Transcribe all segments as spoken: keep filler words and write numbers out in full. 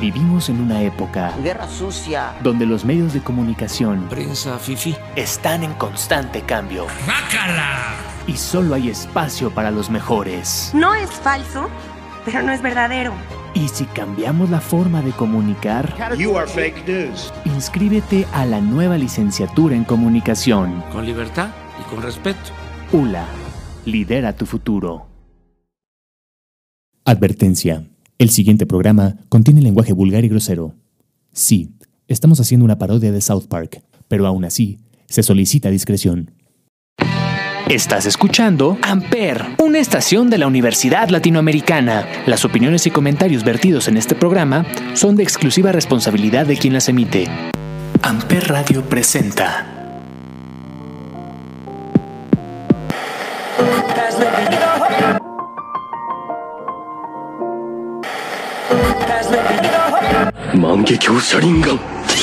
Vivimos en una época Guerra sucia, donde los medios de comunicación, prensa fifí, están en constante cambio. ¡Bácala! Y solo hay espacio para los mejores. No es falso, pero no es verdadero. Y si cambiamos la forma de comunicar, You are fake news. inscríbete a la nueva licenciatura en comunicación. Con libertad y con respeto. U L A, lidera tu futuro. Advertencia. El siguiente programa contiene lenguaje vulgar y grosero. Sí, estamos haciendo una parodia de South Park, pero aún así, se solicita discreción. Estás escuchando Amper, una estación de la Universidad Latinoamericana. Las opiniones y comentarios vertidos en este programa son de exclusiva responsabilidad de quien las emite. Amper Radio presenta. Mangekyo Sharingan.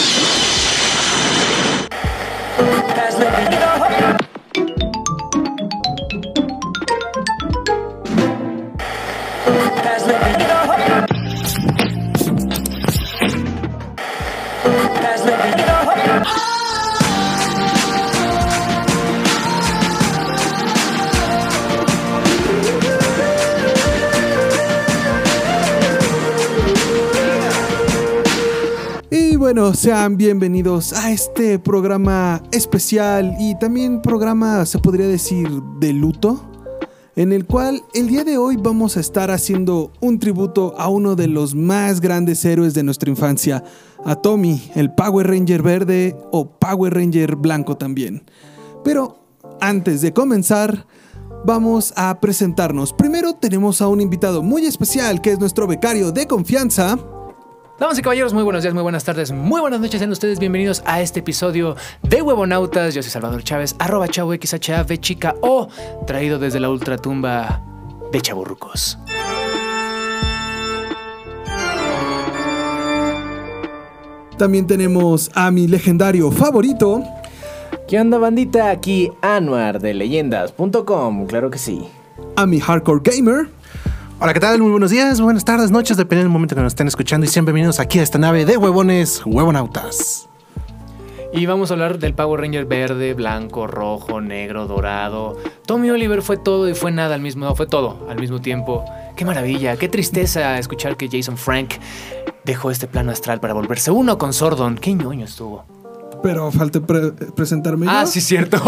Bueno, sean bienvenidos a este programa especial y también programa, se podría decir, de luto, en el cual el día de hoy vamos a estar haciendo un tributo a uno de los más grandes héroes de nuestra infancia, a Tommy, el Power Ranger verde o Power Ranger blanco también. Pero antes de comenzar, vamos a presentarnos. Primero tenemos a un invitado muy especial que es nuestro becario de confianza. Damas y caballeros, muy buenos días, muy buenas tardes, muy buenas noches. Sean ustedes bienvenidos a este episodio de Huevonautas. Yo soy Salvador Chávez, arroba chavo xha v chica o traído desde la ultratumba de Chavorrucos. También tenemos a mi legendario favorito. ¿Qué onda, bandita? Aquí Anuar de leyendas punto com, claro que sí. A mi hardcore gamer. Hola, ¿qué tal? Muy buenos días, buenas tardes, noches, dependiendo del momento que nos estén escuchando. Y sean bienvenidos aquí a esta nave de huevones, Huevonautas. Y vamos a hablar del Power Ranger verde, blanco, rojo, negro, dorado. Tommy Oliver fue todo y fue nada al mismo, no, fue todo al mismo tiempo. Qué maravilla, qué tristeza escuchar que Jason Frank dejó este plano astral para volverse uno con Zordon. Qué ñoño estuvo. Pero falta pre- presentarme Ah, yo. sí, cierto.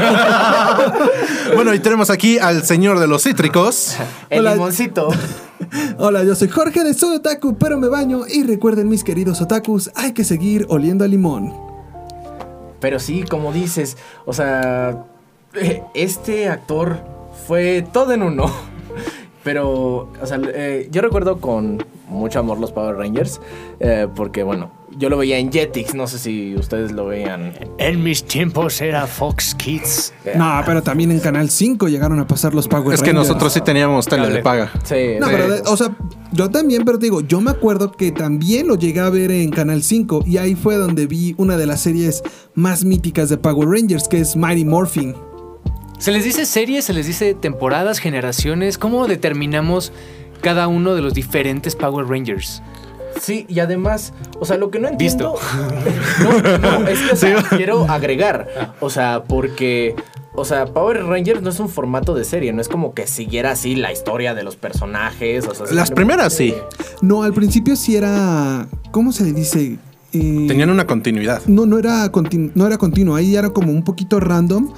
Bueno, y tenemos aquí al señor de los cítricos. El Hola. limoncito. Hola, yo soy Jorge de Soy Otaku, pero me baño. Y recuerden, mis queridos otakus, hay que seguir oliendo a limón. Pero sí, como dices, o sea, este actor fue todo en uno. Pero, o sea, eh, yo recuerdo con mucho amor los Power Rangers, eh, porque, bueno, yo lo veía en Jetix, no sé si ustedes lo veían. En mis tiempos era Fox Kids. No, pero también en Canal cinco llegaron a pasar los Power Es Rangers. que nosotros sí teníamos tele de paga. Sí. No, Sí. pero, de- o sea, yo también, pero te digo, yo me acuerdo que también lo llegué a ver en Canal cinco y ahí fue donde vi una de las series más míticas de Power Rangers, que es Mighty Morphin. ¿Se les dice series? ¿Se les dice temporadas, generaciones? ¿Cómo determinamos cada uno de los diferentes Power Rangers? Sí, y además, o sea, lo que no entiendo... Visto. No, no, es que, o sea, quiero agregar, o sea, porque... O sea, Power Rangers no es un formato de serie, no es como que siguiera así la historia de los personajes. O sea, Las primeras sí. No, al principio sí era... ¿Cómo se le dice? Eh, Tenían una continuidad. No, no era, continu- no era continuo, ahí era como un poquito random.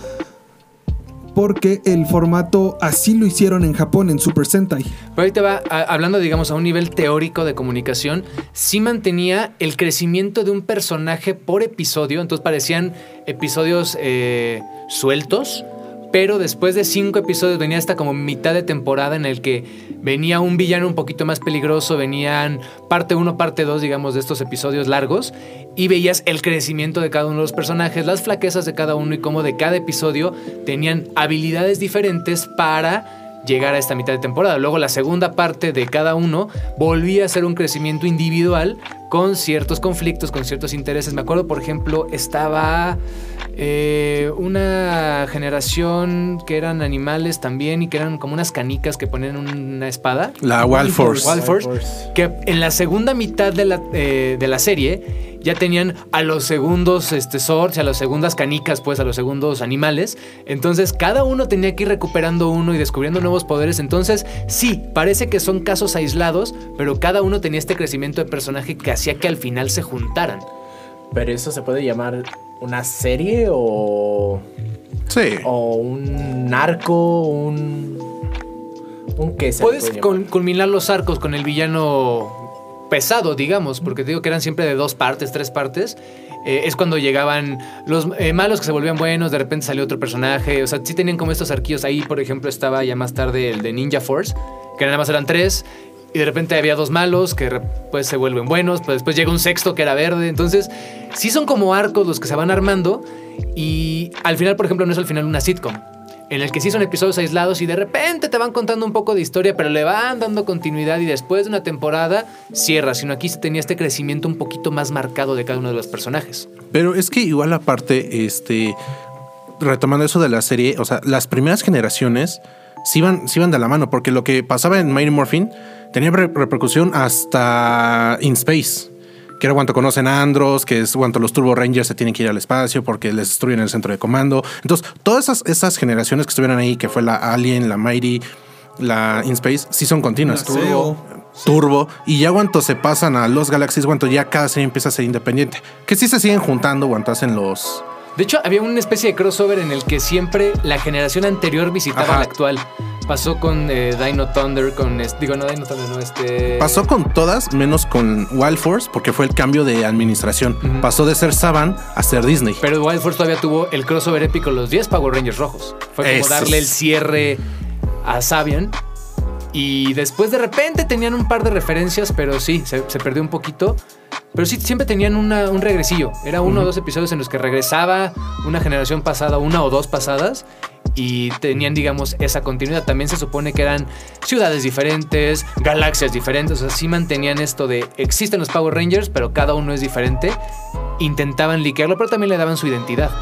Porque el formato así lo hicieron en Japón, en Super Sentai. Pero ahí te va, a- hablando, digamos, a un nivel teórico de comunicación, sí mantenía el crecimiento de un personaje por episodio, entonces parecían episodios eh, sueltos, pero después de cinco episodios venía hasta como mitad de temporada en el que venía un villano un poquito más peligroso, venían parte uno, parte dos, digamos, de estos episodios largos, y veías el crecimiento de cada uno de los personajes, las flaquezas de cada uno y cómo de cada episodio tenían habilidades diferentes para llegar a esta mitad de temporada. Luego la segunda parte de cada uno volvía a ser un crecimiento individual, con ciertos conflictos, con ciertos intereses. Me acuerdo, por ejemplo, estaba eh, una generación que eran animales también y que eran como unas canicas que ponían una espada. La Wild Force. Wild Force, que en la segunda mitad de la, eh, de la serie ya tenían a los segundos este, swords, a las segundas canicas, pues a los segundos animales. Entonces cada uno tenía que ir recuperando uno y descubriendo nuevos poderes. Entonces sí, parece que son casos aislados, pero cada uno tenía este crecimiento de personaje que hacía que al final se juntaran. Pero eso se puede llamar una serie o... Sí. O un arco, un... ¿Un qué se Puedes puede cul- llamar? culminar los arcos con el villano pesado, digamos, porque te digo que eran siempre de dos partes, tres partes. Eh, es cuando llegaban los eh, malos que se volvían buenos, de repente salió otro personaje. O sea, sí tenían como estos arquillos. Ahí, por ejemplo, estaba ya más tarde el de Ninja Force, que nada más eran tres. Y de repente había dos malos que pues se vuelven buenos. Pues después llega un sexto que era verde. Entonces, sí son como arcos los que se van armando. Y al final, por ejemplo, no es al final una sitcom, en el que sí son episodios aislados y de repente te van contando un poco de historia, pero le van dando continuidad y después de una temporada cierra, sino aquí se tenía este crecimiento un poquito más marcado de cada uno de los personajes. Pero es que igual aparte, este, retomando eso de la serie, o sea, las primeras generaciones sí iban, sí iban de la mano, porque lo que pasaba en Mighty Morphin tenía re- repercusión hasta In Space, que era cuando conocen a Andros, que es cuando los Turbo Rangers se tienen que ir al espacio porque les destruyen el centro de comando. Entonces, todas esas, esas generaciones que estuvieron ahí, que fue la Alien, la Mighty, la In Space, sí son continuas. La Turbo. Turbo. Y ya cuando se pasan a los Galaxies, cuando ya cada serie empieza a ser independiente. Que sí se siguen juntando cuando hacen los... De hecho, había una especie de crossover en el que siempre la generación anterior visitaba Ajá. a la actual. Pasó con eh, Dino Thunder, con... este- Digo, no, Dino Thunder, no, este... Pasó con todas, menos con Wild Force, porque fue el cambio de administración. Ujú. Pasó de ser Saban a ser Disney. Pero Wild Force todavía tuvo el crossover épico, los diez Power Rangers rojos. Fue como Eso darle el es. cierre a Sabian. Y después de repente tenían un par de referencias, pero sí, se, se perdió un poquito. Pero sí, siempre tenían una, un regresillo. Era uno o dos episodios en los que regresaba una generación pasada, una o dos pasadas, y tenían, digamos, esa continuidad. También se supone que eran ciudades diferentes, galaxias diferentes. O sea, sí mantenían esto de existen los Power Rangers, pero cada uno es diferente. Intentaban liquearlo, pero también le daban su identidad.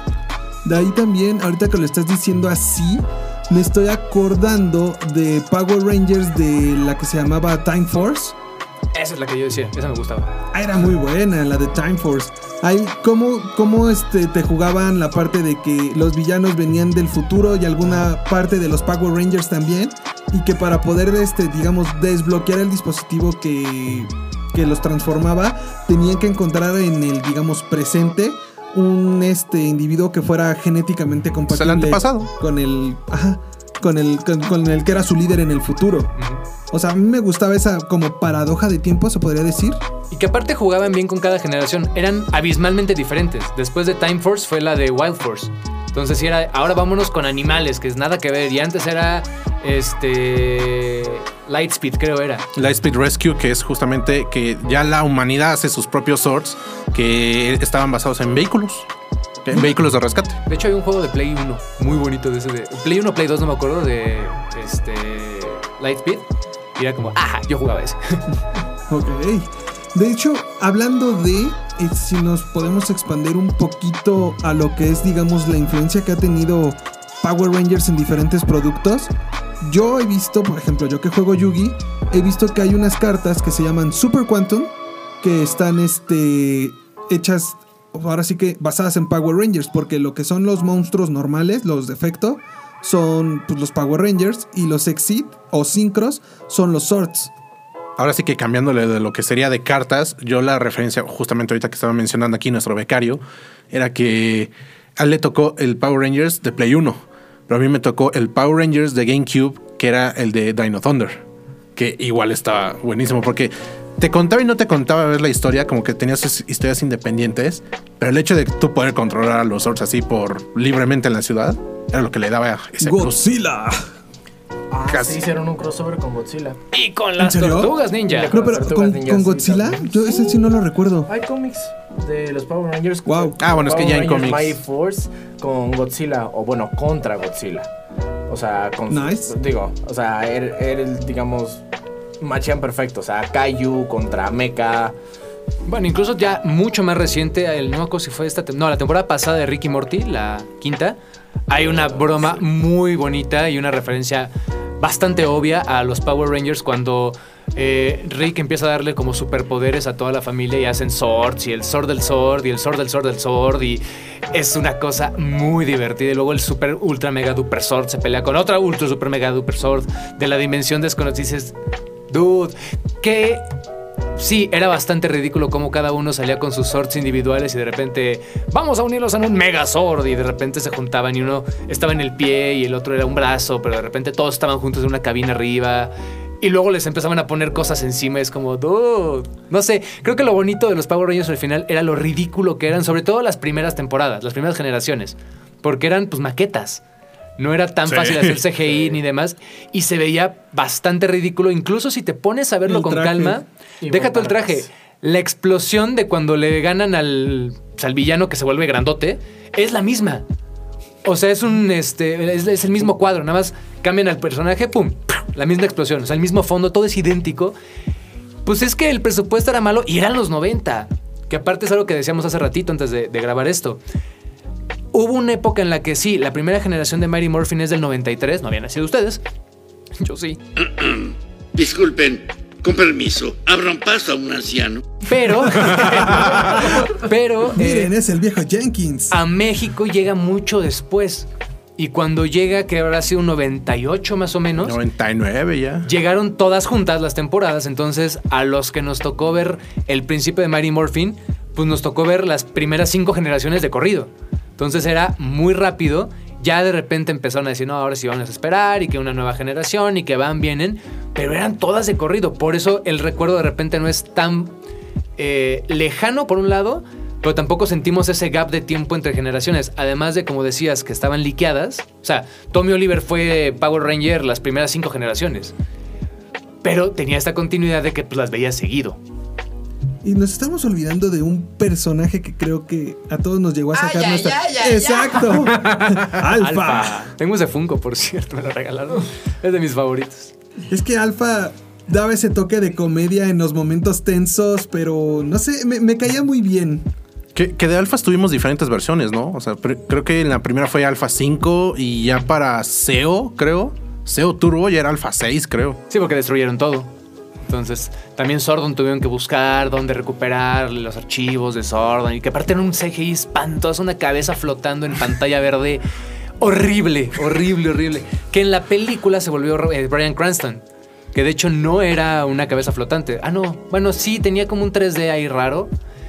De ahí también, ahorita que lo estás diciendo así, me estoy acordando de Power Rangers de la que se llamaba Time Force. Esa es la que yo decía, esa me gustaba. Ah, era muy buena, la de Time Force. Ahí, ¿cómo, cómo este, te jugaban la parte de que los villanos venían del futuro y alguna parte de los Power Rangers también? Y que para poder, este, digamos, desbloquear el dispositivo que, que los transformaba, tenían que encontrar en el, digamos, presente un este, individuo que fuera genéticamente compatible. el antepasado. Con el... Ajá. Con el, con, con el que era su líder en el futuro. Uh-huh. O sea, a mí me gustaba esa como paradoja de tiempo, se podría decir. Y que aparte jugaban bien con cada generación. Eran abismalmente diferentes. Después de Time Force fue la de Wild Force. Entonces sí era, ahora vámonos con animales, que es nada que ver. Y antes era, este... Lightspeed, creo era. Lightspeed Rescue, que es justamente que ya la humanidad hace sus propios swords que estaban basados en vehículos. En vehículos de rescate. De hecho, hay un juego de Play uno muy bonito de ese de... Play uno, Play dos, no me acuerdo, de este Lightspeed. Y era como, ajá, yo jugaba ese. Ok. De hecho, hablando de, eh, si nos podemos expandir un poquito a lo que es, digamos, la influencia que ha tenido Power Rangers en diferentes productos. Yo he visto, por ejemplo, yo que juego Yu-Gi, he visto que hay unas cartas que se llaman Super Quantum, que están este, hechas... ahora sí que basadas en Power Rangers, porque lo que son los monstruos normales, los de efecto, son pues, los Power Rangers, y los Exit o Synchros son los Swords. Ahora sí que cambiándole de lo que sería de cartas, yo la referencia justamente ahorita que estaba mencionando aquí nuestro becario, era que a él le tocó el Power Rangers de Play uno, pero a mí me tocó el Power Rangers de GameCube, que era el de Dino Thunder, que igual estaba buenísimo, porque te contaba y no te contaba ver la historia, como que tenías sus historias independientes, pero el hecho de tú poder controlar a los Swords así por libremente en la ciudad era lo que le daba ese plus. Godzilla. Ah, Casi. sí, hicieron un crossover con Godzilla. Y con las serio? tortugas ninja. No, pero Tortugas con, Ninja, con sí, Godzilla, también. yo ese sí no lo recuerdo. Hay cómics de los Power Rangers. Wow. Ah, bueno, es que ya en Power Rangers cómics. Mighty Force con Godzilla, o bueno, contra Godzilla. O sea, con Nice. digo, o sea, era, era el, digamos, machean perfecto. O sea, Kaiju contra Mecha. Bueno, incluso ya mucho más reciente, el, no me acuerdo si fue esta, no, la temporada pasada de Rick y Morty, la quinta, hay una broma muy bonita y una referencia bastante obvia a los Power Rangers cuando eh, Rick empieza a darle como superpoderes a toda la familia y hacen swords y el sword del sword y el sword del sword del sword y es una cosa muy divertida. Y luego el super ultra mega duper sword se pelea con otra ultra super mega duper sword de la dimensión desconocida. Dices, dude, ¿qué? Sí, era bastante ridículo cómo cada uno salía con sus swords individuales y de repente vamos a unirlos en un mega sword y de repente se juntaban y uno estaba en el pie y el otro era un brazo, pero de repente todos estaban juntos en una cabina arriba y luego les empezaban a poner cosas encima. Es como, dude, no sé, creo que lo bonito de los Power Rangers al final era lo ridículo que eran, sobre todo las primeras temporadas, las primeras generaciones, porque eran pues maquetas. No era tan sí. fácil hacer C G I ni demás. Y se veía bastante ridículo. Incluso si te pones a verlo el con traje. calma. Y deja tú el traje. La explosión de cuando le ganan al, al villano que se vuelve grandote es la misma. O sea, es un este es, es el mismo cuadro. Nada más cambian al personaje, pum, la misma explosión. O sea, el mismo fondo, todo es idéntico. Pues es que el presupuesto era malo y eran los noventa. Que aparte es algo que decíamos hace ratito antes de, de grabar esto. Hubo una época en la que sí, la primera generación de Mighty Morphin es del noventa y tres, no habían nacido ustedes. Yo sí. Disculpen, con permiso, abran paso a un anciano. Pero, pero... Miren, eh, es el viejo Jenkins. A México llega mucho después. Y cuando llega, que habrá sido un noventa y ocho más o menos. noventa y nueve ya. Llegaron todas juntas las temporadas, entonces a los que nos tocó ver el principio de Mighty Morphin, pues nos tocó ver las primeras cinco generaciones de corrido. Entonces era muy rápido. Ya de repente empezaron a decir, no, ahora sí vamos a esperar y que una nueva generación y que van, vienen. Pero eran todas de corrido. Por eso el recuerdo de repente no es tan eh, lejano por un lado, pero tampoco sentimos ese gap de tiempo entre generaciones. Además de, como decías, que estaban liqueadas. O sea, Tommy Oliver fue Power Ranger las primeras cinco generaciones. Pero tenía esta continuidad de que pues, las veías seguido. Y nos estamos olvidando de un personaje que creo que a todos nos llegó a sacar ay, nuestra... ay, ay, ¡Exacto! ay. Alfa. Alfa. Tengo ese Funko, por cierto, me lo regalaron. Es de mis favoritos. Es que Alfa daba ese toque de comedia en los momentos tensos, pero no sé, me, me caía muy bien. Que, que de Alfas tuvimos diferentes versiones, ¿no? O sea, pre- creo que en la primera fue Alfa cinco y ya para S E O, creo. S E O Turbo ya era Alfa seis, creo. Sí, porque destruyeron todo. Entonces, también Zordon tuvieron que buscar dónde recuperar los archivos de Zordon. Y que aparte era un C G I espantoso, una cabeza flotando en pantalla verde. Horrible, horrible, horrible. Que en la película se volvió eh, Bryan Cranston. Que de hecho no era una cabeza flotante. Ah, no. Bueno, sí, tenía como un tres D ahí raro.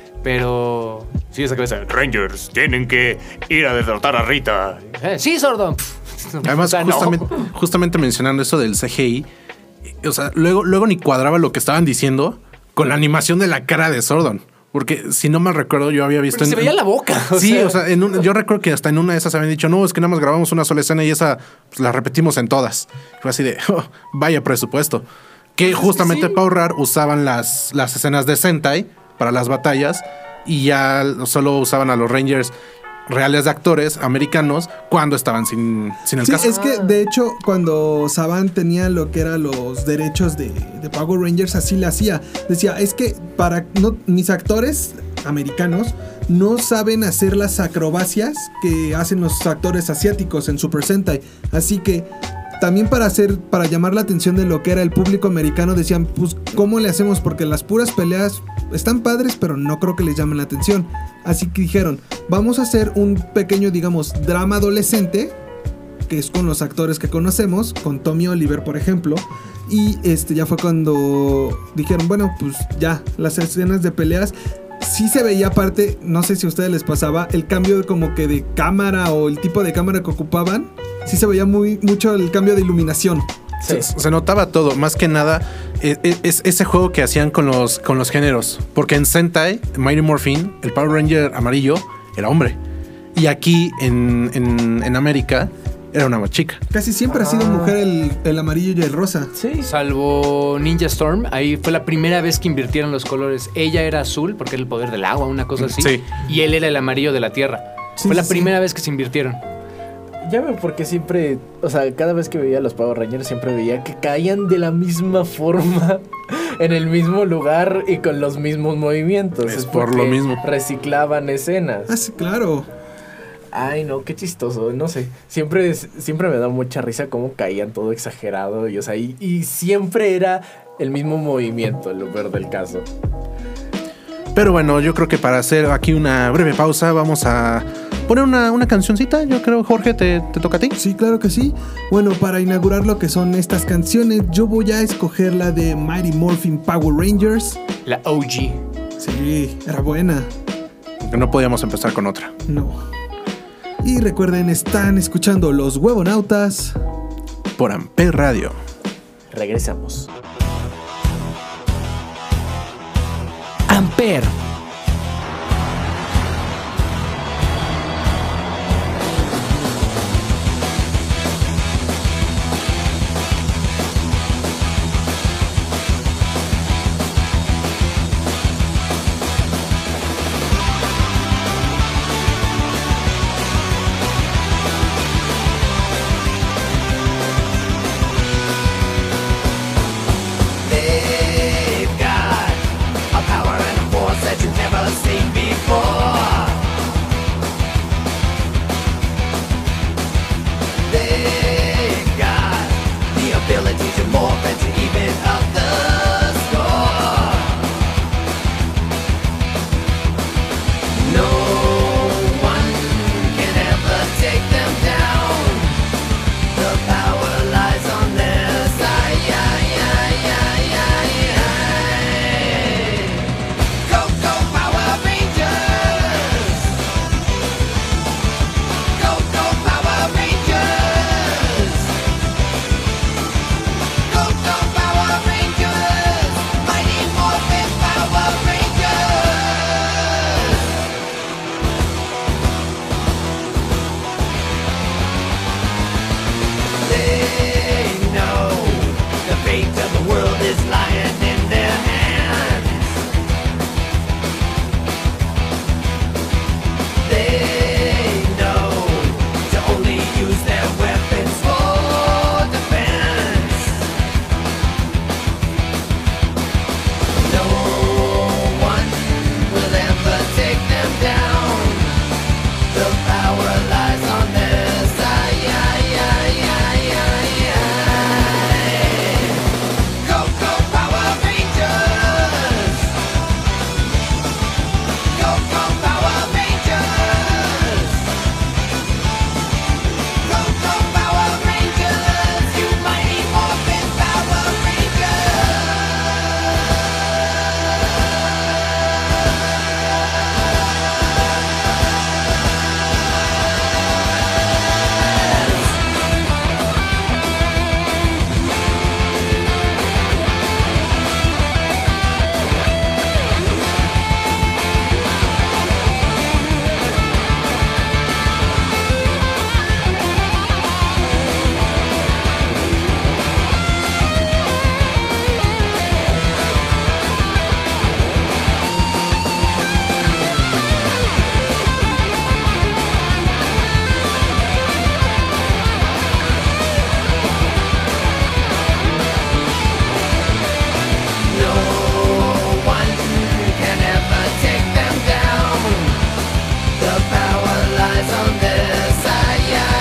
Pero... sí, esa cabeza. Rangers tienen que ir a derrotar a Rita. Eh, sí, Zordon. Además, o sea, justamente, no. justamente mencionando eso del C G I... O sea, luego, luego ni cuadraba lo que estaban diciendo con la animación de la cara de Zordon. Porque si no mal recuerdo, yo había visto... Porque en, se veía la boca. O sí, sea. o sea, en un, yo recuerdo que hasta en una de esas habían dicho, no, es que nada más grabamos una sola escena y esa pues, la repetimos en todas. Fue así de, oh, vaya presupuesto. Que pues justamente sí. Power Rangers usaban las, las escenas de Sentai para las batallas y ya solo usaban a los Rangers reales de actores americanos cuando estaban sin, sin el sí, caso. Es que de hecho cuando Saban tenía lo que eran los derechos de, de Power Rangers, así le hacía. Decía, es que para no, mis actores americanos no saben hacer las acrobacias que hacen los actores asiáticos en Super Sentai. Así que también para hacer, para llamar la atención de lo que era el público americano, decían, pues, ¿cómo le hacemos? Porque las puras peleas están padres, pero no creo que les llamen la atención. Así que dijeron, vamos a hacer un pequeño, digamos, drama adolescente, que es con los actores que conocemos, con Tommy Oliver, por ejemplo. Y este ya fue cuando dijeron, bueno, pues ya, las escenas de peleas... Sí se veía aparte, no sé si a ustedes les pasaba, el cambio de como que de cámara o el tipo de cámara que ocupaban. Sí se veía muy mucho el cambio de iluminación. Sí. Se, se notaba todo, más que nada es, es ese juego que hacían con los, con los géneros. Porque en Sentai, Mighty Morphin, el Power Ranger amarillo era hombre. Y aquí en, en, en América era una chica. Casi siempre ah. ha sido mujer el, el amarillo y el rosa. Sí. Salvo Ninja Storm, ahí fue la primera vez que invirtieron los colores. Ella era azul porque era el poder del agua, una cosa así. Sí. Y él era el amarillo de la tierra. Sí, fue sí, la primera sí. vez que se invirtieron. Ya veo porque siempre, o sea, cada vez que veía a los Power Rangers siempre veía que caían de la misma forma. en el mismo lugar y con los mismos movimientos. Es por lo mismo. Reciclaban escenas. Ah, sí, claro. Ay, no, qué chistoso, no sé. Siempre, es- siempre me da mucha risa cómo caían todo exagerado. Y, o sea, y, y siempre era el mismo movimiento, lo peor del caso. Pero bueno, yo creo que para hacer aquí una breve pausa vamos a poner una, una cancioncita. Yo creo, Jorge, ¿te, te toca a ti? Sí, claro que sí. Bueno, para inaugurar lo que son estas canciones, yo voy a escoger la de Mighty Morphin Power Rangers. La O G. Sí, era buena. Que no podíamos empezar con otra. No. Y recuerden, están escuchando Los Huevonautas. Por Amper Radio. Regresamos. Amper. They've got a power and a force that you've never seen before. They've got the ability to morph and to even up the score. No one can ever take them down. The power lies on their side. Go, go, Power Rangers! Go, go, Power Rangers! Go, go, Power Rangers! Mighty Morphin Power Rangers! They know the fate of the world is lying in their hands. They know to only use their weapons for defense. No one will ever take them down. The power lies on their side. Go, go, Power Rangers! Go, go, Power Rangers! Go, go, Power Rangers! You mighty Morphin Power Rangers! No one can ever take them down. The power lies on their side.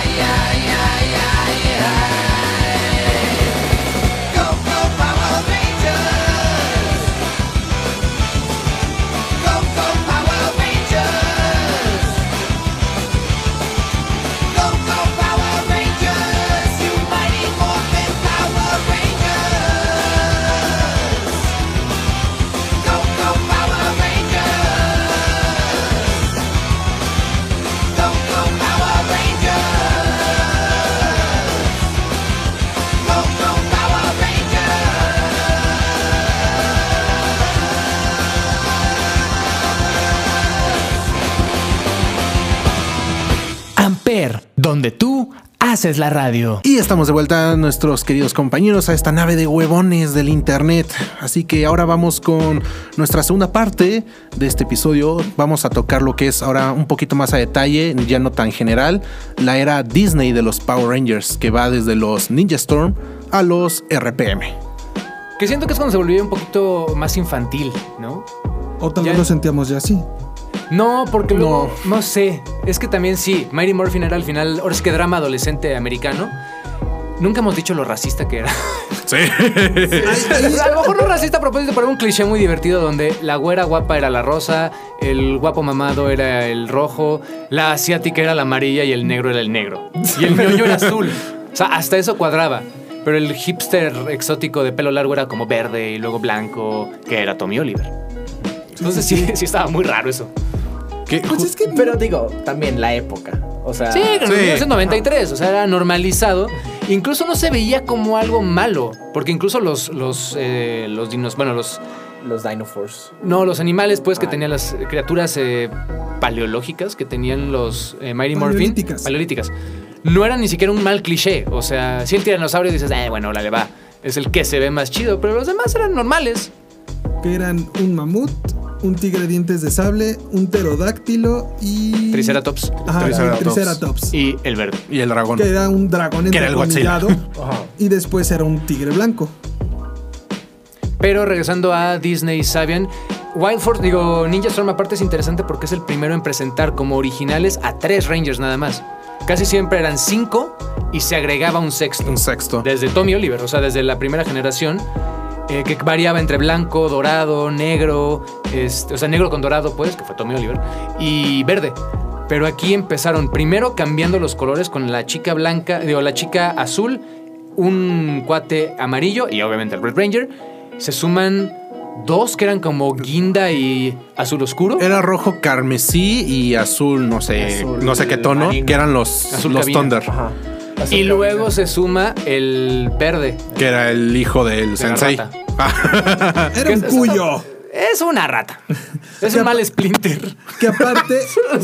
Go, go, Power Rangers! Go, go, Power Rangers! Go, go, Power Rangers! You mighty Morphin Power Rangers! Go, go, Power Rangers! Go, go, Power Rangers! Go, go, Power Amper, donde tú haces la radio. Y estamos de vuelta, nuestros queridos compañeros, a esta nave de huevones del internet. Así que ahora vamos con nuestra segunda parte de este episodio. Vamos a tocar lo que es ahora un poquito más a detalle, ya no tan general, la era Disney de los Power Rangers, que va desde los Ninja Storm a los R P M. Que siento que es cuando se volvió un poquito más infantil, ¿no? O tal vez Ya- lo sentíamos ya así. No, porque luego, no. no sé, es que también sí, Mighty Morphin era al final, ahora es que drama adolescente americano. Nunca hemos dicho lo racista que era. Sí. A lo mejor no racista a propósito, pero era un cliché muy divertido donde la güera guapa era la rosa, el guapo mamado era el rojo, la asiática era la amarilla y el negro era el negro. Y el ñoño era azul. O sea, hasta eso cuadraba. Pero el hipster exótico de pelo largo era como verde y luego blanco, que era Tommy Oliver. Entonces sí, sí estaba muy raro eso. ¿Qué? Pues es que Pero digo, también la época. O sea, Sí, en Sí. mil novecientos noventa y tres, o sea, era normalizado. Incluso no se veía como algo malo, porque incluso los, los, eh, los dinos, bueno, los, los Dinosaurs. no, los animales, pues, que Ah. tenían las criaturas eh, paleológicas que tenían los eh, Mighty Morphin. Paleolíticas. Paleolíticas. No eran ni siquiera un mal cliché, o sea, si el tiranosaurio dices, eh, bueno, la le va, es el que se ve más chido, pero los demás eran normales. que eran un mamut, un tigre de dientes de sable, un pterodáctilo y... Triceratops. Ajá, Triceratops. el Triceratops. Y el verde. Y el dragón. Que era un dragón Que era el Godzilla. entrecomillado. Ajá. Y después era un tigre blanco. Pero regresando a Disney Sabian, Wild Force, digo, Ninja Storm aparte es interesante porque es el primero en presentar como originales a tres Rangers nada más. Casi siempre eran cinco y se agregaba un sexto. Un sexto. Desde Tommy Oliver, o sea, desde la primera generación, eh, que variaba entre blanco, dorado, negro, este, o sea, negro con dorado, pues, que fue Tommy Oliver, y verde. Pero aquí empezaron primero cambiando los colores con la chica blanca, digo, la chica azul, un cuate amarillo y obviamente el Red Ranger. Se suman dos que eran como guinda y azul oscuro. Era rojo carmesí y azul, no sé, Azul no sé qué tono, marino. que eran los, Azul los cabina. Thunder, Ajá. Y luego se suma el verde. que era el hijo del la sensei. rata. Ah, Era un es- cuyo. Es una rata. Es un mal Splinter. Que aparte,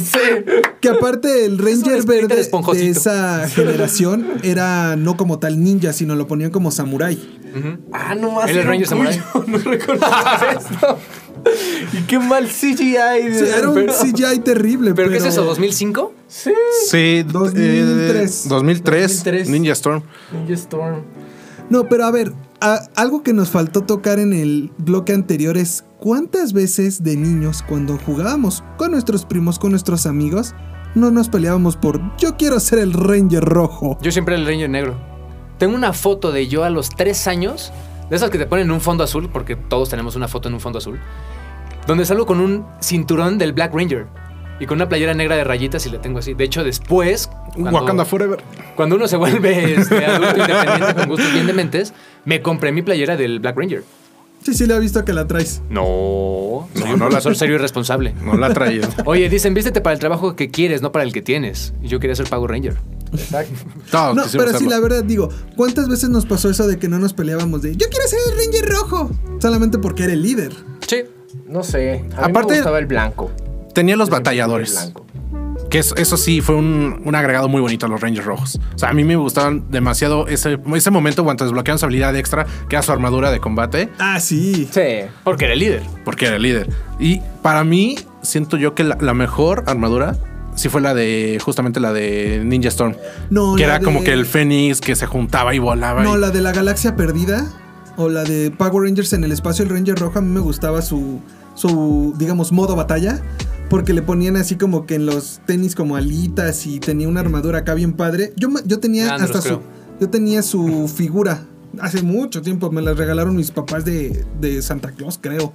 que aparte el Ranger Es un Splinter verde esponjosito. de esa generación era no como tal ninja, sino lo ponían como samurái. Ah, no más. Él es era un Ranger Samurai. cuyo, No recordaba esto. Y qué mal C G I. Sí, era un pero- C G I terrible. ¿Pero qué es eso? ¿dos mil cinco? Sí. sí, dos mil tres. eh, dos mil tres, dos mil tres. Ninja Storm. Ninja Storm. No, pero a ver, a- algo que nos faltó tocar en el bloque anterior es cuántas veces de niños cuando jugábamos con nuestros primos, con nuestros amigos, no nos peleábamos por yo quiero ser el Ranger rojo. Yo siempre era el Ranger negro. Tengo una foto de yo a los tres años, de esas que te ponen en un fondo azul, porque todos tenemos una foto en un fondo azul, donde salgo con un cinturón del Black Ranger y con una playera negra de rayitas y la tengo así. De hecho, después, cuando, Wakanda Forever. cuando uno se vuelve este, adulto independiente con gustos bien dementes, me compré mi playera del Black Ranger. Sí, sí, le he visto que la traes. No, soy No, un no la- profesor serio y responsable. No la traía. Oye, dicen, vístete para el trabajo que quieres, no para el que tienes. Y yo quería ser Power Ranger. Exacto. No, No, quisimos pero sí, hacerlo. la verdad, digo, ¿cuántas veces nos pasó eso de que no nos peleábamos de yo quiero ser el Ranger rojo? Solamente porque era el líder. Sí. No sé. A mí Aparte- me gustaba el blanco. Tenía los Yo siempre batalladores. fui el blanco. Que eso, eso sí fue un, un agregado muy bonito a los Rangers rojos. O sea, a mí me gustaban demasiado ese, ese momento cuando desbloqueaban su habilidad extra, que era su armadura de combate, Ah, sí. Sí. Porque era el líder. porque era el líder. Y para mí, siento yo que la, la mejor armadura sí fue la de, justamente la de Ninja Storm. No, que la era como de- que el Fénix que se juntaba y volaba. No, y- la de la galaxia perdida o la de Power Rangers en el espacio, el Ranger rojo, a mí me gustaba su, su, digamos, modo batalla, porque le ponían así como que en los tenis como alitas y tenía una armadura acá bien padre. Yo, me- yo tenía Andros, hasta su, creo. yo tenía su figura hace mucho tiempo, me la regalaron mis papás de, de Santa Claus, creo.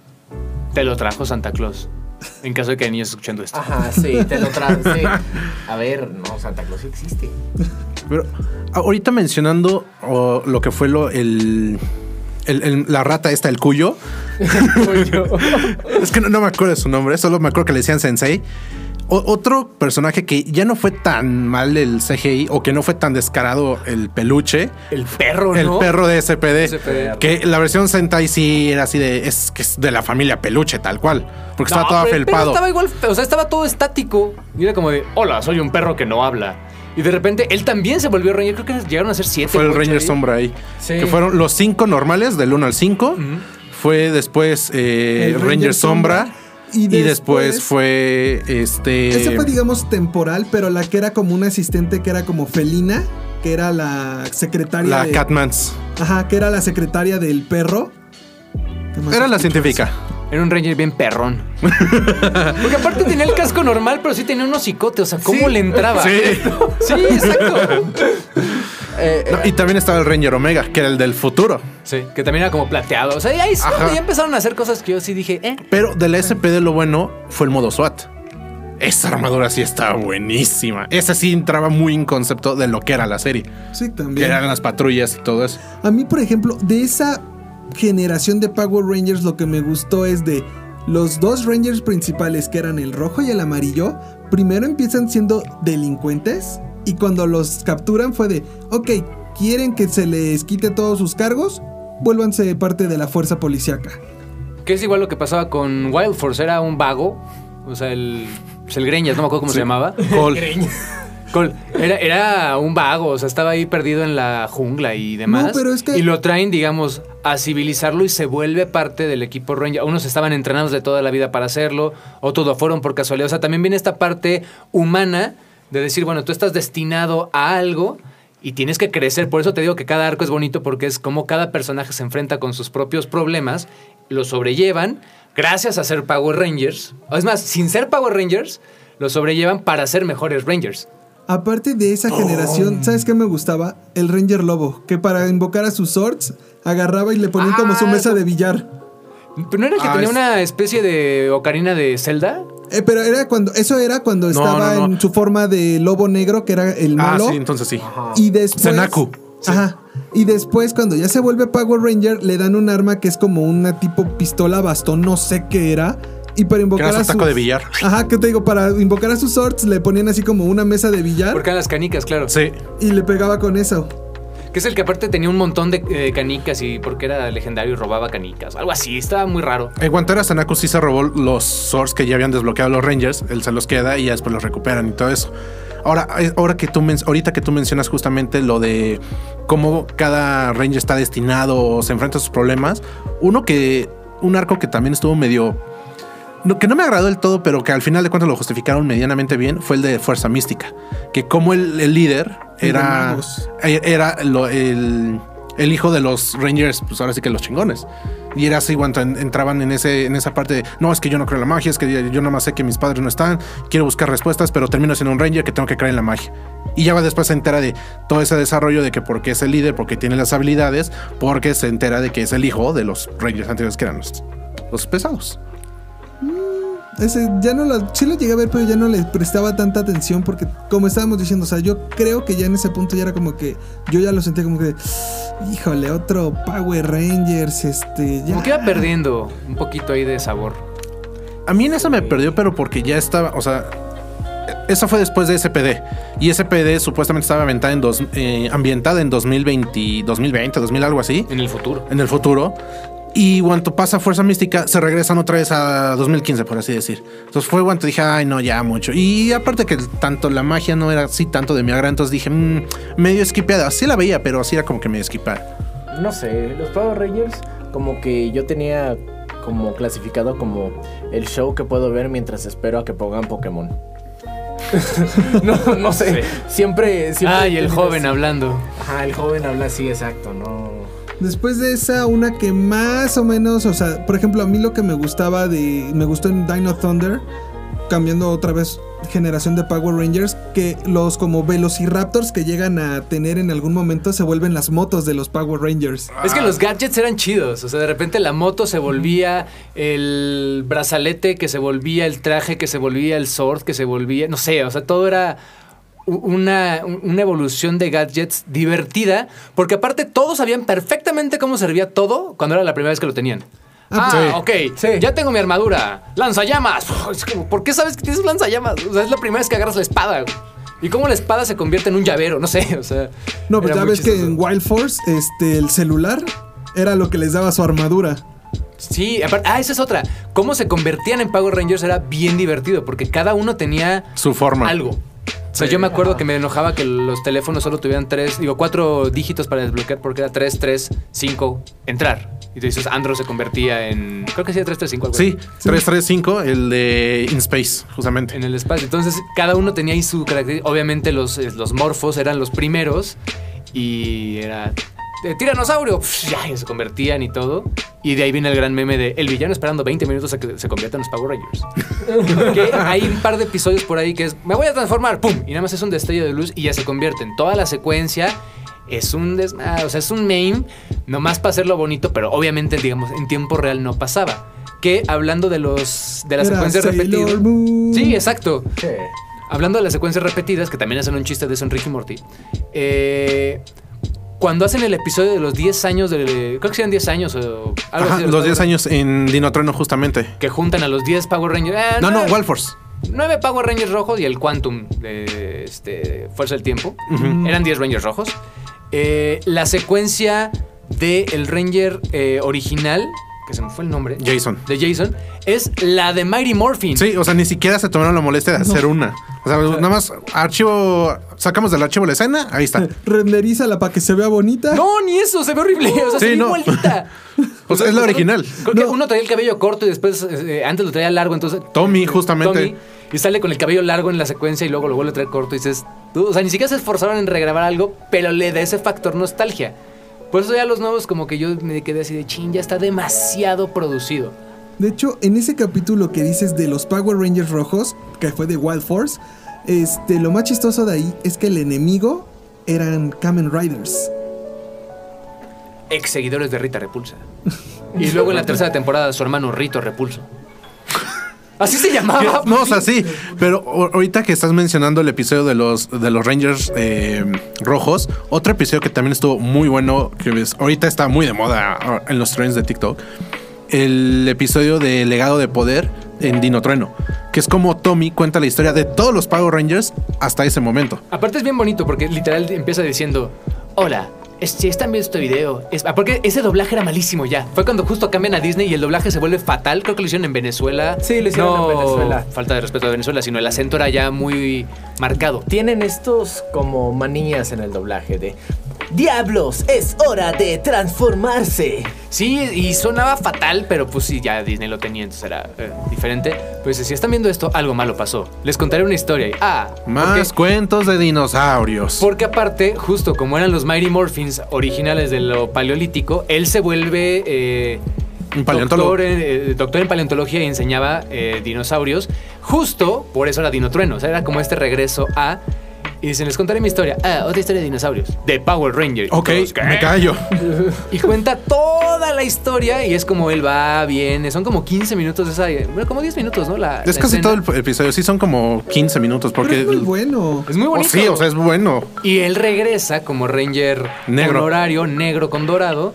Te lo trajo Santa Claus. En caso de que hay niños escuchando esto. Ajá, sí, te lo traes. Sí. A ver, no, Santa Claus sí existe. Pero ahorita mencionando oh, lo que fue lo, el, el- el- la rata esta, el cuyo. Es que no, no me acuerdo de su nombre, solo me acuerdo que le decían Sensei. O- otro personaje que ya no fue tan mal el C G I o que no fue tan descarado el peluche. El perro, El ¿no? perro de S P D. S P D. Que la versión Sentai sí era así de. Es que es de la familia peluche, tal cual. Porque No, estaba todo pero el perro afelpado. estaba igual, o sea, estaba todo estático. Y era como de, hola, soy un perro que no habla. Y de repente él también se volvió Ranger. Creo que llegaron a ser siete. Fue el ocho Ranger ahí. Sombra ahí. Sí. Que fueron los cinco normales, del uno al cinco. Fue después eh, El Ranger, Ranger Sombra. Sombra. Y, Y después, después- fue este. Esa fue, digamos, temporal, pero la que era como una asistente que era como felina, que era la secretaria La de... Catmans. Ajá, que era la secretaria del perro. Era la científica. Era un Ranger bien perrón. Porque aparte tenía el casco normal, pero sí tenía un hocicote. O sea, ¿cómo Sí. le entraba? Sí. Sí, exacto. Eh, No, y también estaba el Ranger Omega, que era el del futuro. Sí, que también era como plateado. O sea, ahí sí, Ajá. ya empezaron a hacer cosas que yo sí dije, eh. Pero de la S P D lo bueno fue el modo SWAT. Esa armadura sí estaba buenísima. Esa sí entraba muy en concepto de lo que era la serie. Sí, Que también. eran las patrullas y todo eso. A mí, por ejemplo, de esa generación de Power Rangers, lo que me gustó es de los dos Rangers principales, que eran el rojo y el amarillo, primero empiezan siendo delincuentes y cuando los capturan fue de, ok, quieren que se les quite todos sus cargos, vuélvanse parte de la fuerza policíaca. Que es igual lo que pasaba con Wild Force. Era un vago. O sea, el, pues el Greñas, no me acuerdo cómo se llamaba. Cole. Cole. Era, era un vago, o sea, estaba ahí perdido en la jungla y demás. No, pero es que- Y lo traen, digamos, a civilizarlo y se vuelve parte del equipo Ranger. Unos estaban entrenados de toda la vida para hacerlo, otros lo fueron por casualidad. O sea, también viene esta parte humana de decir, bueno, tú estás destinado a algo y tienes que crecer. Por eso te digo que cada arco es bonito, porque es como cada personaje se enfrenta con sus propios problemas, lo sobrellevan gracias a ser Power Rangers. O es más, sin ser Power Rangers, lo sobrellevan para ser mejores Rangers. Aparte de esa generación, ¿sabes qué me gustaba? El Ranger Lobo, que para invocar a sus swords, agarraba y le ponían como su Ah, mesa de billar. ¿Pero no era el que Ah, tenía es- una especie de ocarina de Zelda? Eh, pero era cuando, eso era cuando estaba no, no. en su forma de lobo negro, que era el Ah, malo. sí, entonces sí. Y después. Zenaku. Ajá. Y después, cuando ya se vuelve Power Ranger, le dan un arma que es como una tipo pistola bastón, no sé qué era. Y para invocar era a su taco sus- de billar. Ajá, ¿qué te digo? Para invocar a sus swords le ponían así como una mesa de billar. Porque eran las canicas, claro. Sí. Y le pegaba con eso. Que es el que aparte tenía un montón de eh, canicas y porque era legendario y robaba canicas. Algo así, estaba muy raro. En Guantera, Zenaku sí se robó los swords que ya habían desbloqueado los Rangers. Él se los queda y ya después los recuperan y todo eso. Ahora, eh, ahora que tú men- ahorita que tú mencionas justamente lo de cómo cada Ranger está destinado o se enfrenta a sus problemas, uno que un arco que también estuvo medio no, que no me agradó del todo, pero que al final de cuentas lo justificaron medianamente bien, fue el de Fuerza Mística. Que como el, el líder El de era, magos. era lo- el, el hijo de los Rangers, pues ahora sí que los chingones. Y era así cuando en- entraban en ese en esa parte de, no, es que yo no creo en la magia, es que yo, yo nomás sé que mis padres no están, quiero buscar respuestas, pero termino siendo un Ranger que tengo que creer en la magia. Y ya va después se entera de todo ese desarrollo de que porque es el líder, porque tiene las habilidades, porque se entera de que es el hijo de los Rangers anteriores que eran los, los pesados. Ese ya no lo, sí lo llegué a ver, pero ya no le prestaba tanta atención porque, como estábamos diciendo, o sea, yo creo que ya en ese punto ya era como que yo ya lo sentía como que, híjole, otro Power Rangers, este, ya. Como que iba perdiendo un poquito ahí de sabor. A mí en eso me perdió, pero porque ya estaba, o sea, eso fue después de S P D. Y S P D supuestamente estaba ambientada en, dos, eh, ambientada en dos mil veinte, dos mil veinte, dos mil algo así. En el futuro. En el futuro. Y cuando pasa Fuerza Mística, se regresan otra vez a dos mil quince, por así decir. Entonces fue cuando dije, ay, no, ya mucho. Y aparte que tanto la magia no era así tanto de mi agrado, entonces dije, mmm, medio esquipeada. Así la veía, pero así era como que medio esquipada. No sé, los Power Rangers como que yo tenía como clasificado como el show que puedo ver mientras espero a que pongan Pokémon. no, no sé, Sí. siempre, siempre... Ah, y el joven hablando. Ajá, el joven habla así, exacto, no... Después de esa, una que más o menos, o sea, por ejemplo, a mí lo que me gustaba de, me gustó en Dino Thunder, cambiando otra vez generación de Power Rangers, que los como Velociraptors que llegan a tener en algún momento se vuelven las motos de los Power Rangers. Es que los gadgets eran chidos. O sea, de repente la moto se volvía el brazalete, que se volvía el traje, que se volvía el sword, que se volvía... No sé, o sea, todo era una, una evolución de gadgets divertida, porque aparte todos sabían perfectamente cómo servía todo cuando era la primera vez que lo tenían. Ah, sí. ok, Sí. ya tengo mi armadura. Lanzallamas. Es como, ¿por qué sabes que tienes lanzallamas? O sea, es la primera vez que agarras la espada. Y cómo la espada se convierte en un llavero, no sé, o sea... No, pues era ya muy ves que chistoso. en Wild Force, este, el celular era lo que les daba su armadura. Sí, aparte, ah, esa es otra. Cómo se convertían en Power Rangers era bien divertido, porque cada uno tenía Su forma. algo. sea, yo me acuerdo que me enojaba que los teléfonos solo tuvieran tres, digo, cuatro dígitos para desbloquear porque era tres, tres, cinco, entrar. Y entonces Android se convertía en, creo que sí era tres tres cinco. Algo Sí, así. tres tres cinco, el de InSpace, justamente. En el espacio. Entonces, cada uno tenía ahí su característica. Obviamente, los, los morfos eran los primeros. Y era. eh, ¡Tiranosaurio! Pff, ya, y se convertían y todo. Y de ahí viene el gran meme de el villano esperando veinte minutos a que se conviertan en los Power Rangers. Que hay un par de episodios por ahí que es: me voy a transformar, ¡pum! Y nada más es un destello de luz y ya se convierten. Toda la secuencia. Es un desmadre, o sea, es un meme, nomás para hacerlo bonito, pero obviamente, digamos, en tiempo real no pasaba. Que hablando de los de las Era secuencias Sailor repetidas. Moon. Sí, exacto. Sí. Hablando de las secuencias repetidas, que también hacen un chiste de eso en Rick y Morty. Eh, cuando hacen el episodio de los diez años de. Creo que sean diez años o algo Ajá, así. de los diez Power años en Dino Trueno, justamente. Rangers, que juntan a los diez Power Rangers. Eh, No, no, nueve- Walforce. Nueve Power Rangers rojos y el Quantum de este, Fuerza del Tiempo. Ujú. Eran diez Rangers rojos. Eh, la secuencia del Ranger eh, original, que se me fue el nombre. Jason. De Jason, es la de Mighty Morphin. Sí, o sea, ni siquiera se tomaron la molestia de hacer una. O sea, nada más archivo, sacamos del archivo la escena, ahí está. Renderízala para que se vea bonita. No, ni eso, se ve horrible. O sea, Sí, se ve no. igualita. O sea, es la original. Creo que uno traía el cabello corto y después, eh, antes lo traía largo, entonces. Tommy, justamente. Tommy, y sale con el cabello largo en la secuencia y luego lo vuelve a traer corto y dices, tú, o sea, ni siquiera se esforzaron en regrabar algo, pero le da ese factor nostalgia. Por eso ya los nuevos como que yo me quedé así de chin, ya está demasiado producido. De hecho, en ese capítulo que dices de los Power Rangers rojos, que fue de Wild Force, este, lo más chistoso de ahí es que el enemigo eran Kamen Riders. Ex seguidores de Rita Repulsa. Y luego en la tercera temporada su hermano Rito Repulso. Así se llamaba. No, o sea, sí, pero o- ahorita que estás mencionando el episodio de los, de los Rangers eh, rojos, otro episodio que también estuvo muy bueno, que ves, ahorita está muy de moda ah, en los trends de TikTok, el episodio de Legado de Poder en Dino Trueno, que es como Tommy cuenta la historia de todos los Power Rangers hasta ese momento. Aparte es bien bonito porque literal empieza diciendo, hola, es- si están viendo este video, es, ah, porque ese doblaje era malísimo ya. Fue cuando justo cambian a Disney y el doblaje se vuelve fatal. Creo que lo hicieron en Venezuela. Sí, lo hicieron No en Venezuela. falta de respeto a Venezuela, sino el acento era ya muy marcado. Tienen estos como manías en el doblaje de ¡Diablos! ¡Es hora de transformarse! Sí, y sonaba fatal, pero pues sí, ya Disney lo tenía, entonces era eh, diferente. Pues si están viendo esto, algo malo pasó. Les contaré una historia. y- Ah, Más porque, cuentos de dinosaurios. porque aparte, justo como eran los Mighty Morphins originales de lo paleolítico, él se vuelve eh, Un paleontólogo. doctor, en, eh, doctor en paleontología y enseñaba eh, dinosaurios. Justo por eso era Dino Trueno. O sea, era como este regreso a... Y dicen, les contaré mi historia. Ah, otra historia de dinosaurios. De Power Rangers. Ok, Todos, ¿qué? me callo. Y cuenta toda la historia y es como él va, viene. Son como quince minutos de esa... Bueno, como diez minutos, ¿no? La, Es la casi escena. todo el episodio, sí son como quince minutos Pero porque... es muy bueno. Es muy Oh, bonito. sí, o sea, es bueno. Y él regresa como Ranger Negro. honorario, negro con dorado.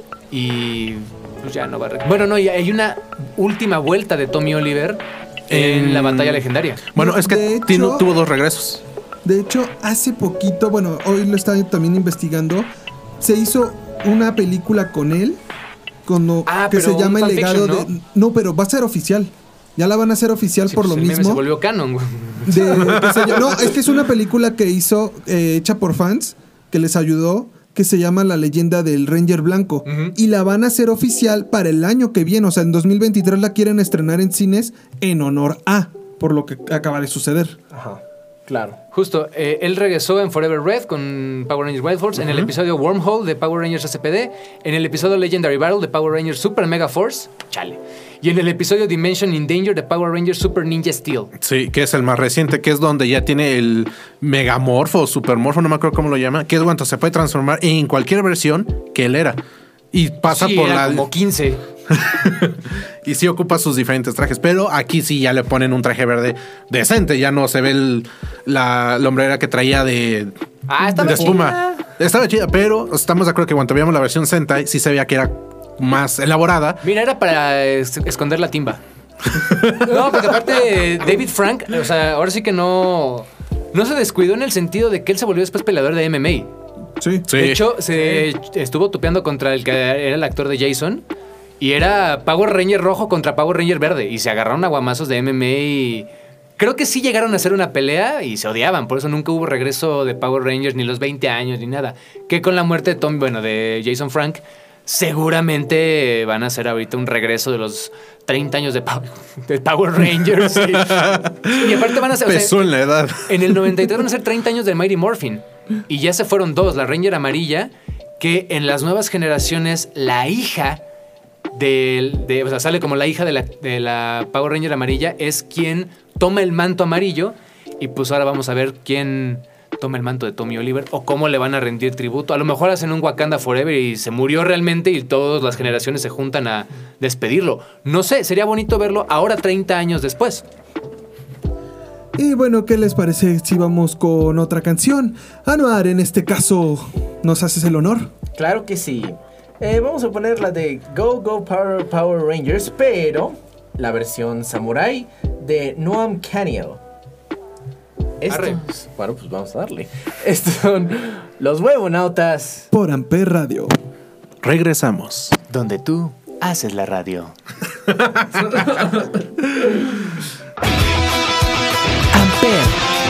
Y pues ya no va a... reg- Bueno, no, y hay una última vuelta de Tommy Oliver en, En- la batalla legendaria. Bueno, es que De hecho- tiene- tuvo dos regresos. De hecho, hace poquito, bueno, hoy lo estaba también investigando, se hizo una película con él, con lo Ah, que pero se llama un El legado fanfiction, de... No, pero va a ser oficial. Ya la van a hacer oficial Sí, por pues lo el meme mismo. se volvió canon, güey. de- que se llama- no, es que es una película que hizo, eh, hecha por fans, que les ayudó, que se llama La leyenda del Ranger Blanco. Ujú. Y la van a hacer oficial para el año que viene. O sea, en dos mil veintitrés la quieren estrenar en cines en honor a, por lo que acaba de suceder. Ajá, claro. Justo, eh, él regresó en Forever Red con Power Rangers Wild Force, en el episodio Wormhole de Power Rangers S P D, en el episodio Legendary Battle de Power Rangers Super Mega Force, chale, y en el episodio Dimension in Danger de Power Rangers Super Ninja Steel. Sí, que es el más reciente, que es donde ya tiene el megamorfo o supermorfo, no me acuerdo cómo lo llama, que es cuando se puede transformar en cualquier versión que él era. Y pasa Sí, por era la... como quince. y sí ocupa sus diferentes trajes, pero aquí sí ya le ponen un traje verde decente, ya no se ve el, la, la hombrera que traía de, Ah, estaba de espuma. chida. Estaba chida, pero estamos de acuerdo que cuando veíamos la versión Sentai sí se veía que era más elaborada. Mira, era para es- esconder la timba. No, porque aparte David Frank, o sea, ahora sí que no, no se descuidó en el sentido de que él se volvió después peleador de M M A. Sí. Sí. De hecho, se estuvo tupeando contra el que era el actor de Jason. Y era Power Ranger rojo contra Power Ranger verde. Y se agarraron a guamazos de M M A. Y Creo que sí llegaron a hacer una pelea y se odiaban, por eso nunca hubo regreso de Power Rangers, ni los veinte años, ni nada. Que con la muerte de Tom, bueno, de Jason Frank, seguramente van a hacer ahorita un regreso de los treinta años de, pa- de Power Rangers. Y, y aparte van a ser... Pesó o sea, en la edad. En el noventa y tres van a ser treinta años de Mighty Morphin. Y ya se fueron dos, la Ranger amarilla, que en las nuevas generaciones la hija del... De, o sea, sale como la hija de la, de la Power Ranger amarilla, es quien toma el manto amarillo. Y pues ahora vamos a ver quién toma el manto de Tommy Oliver o cómo le van a rendir tributo. A lo mejor hacen un Wakanda Forever y se murió realmente y todas las generaciones se juntan a despedirlo. No sé, sería bonito verlo ahora treinta años después. Y bueno, ¿qué les parece si vamos con otra canción? Anuar, en este caso, ¿nos haces el honor? Claro que sí. Eh, vamos a poner la de Go Go Power Power Rangers, pero la versión samurai de Noam Caniel. Estos, bueno, pues vamos a darle. Estos son los Huevonautas por Amper Radio. Regresamos. Donde tú haces la radio. Amper.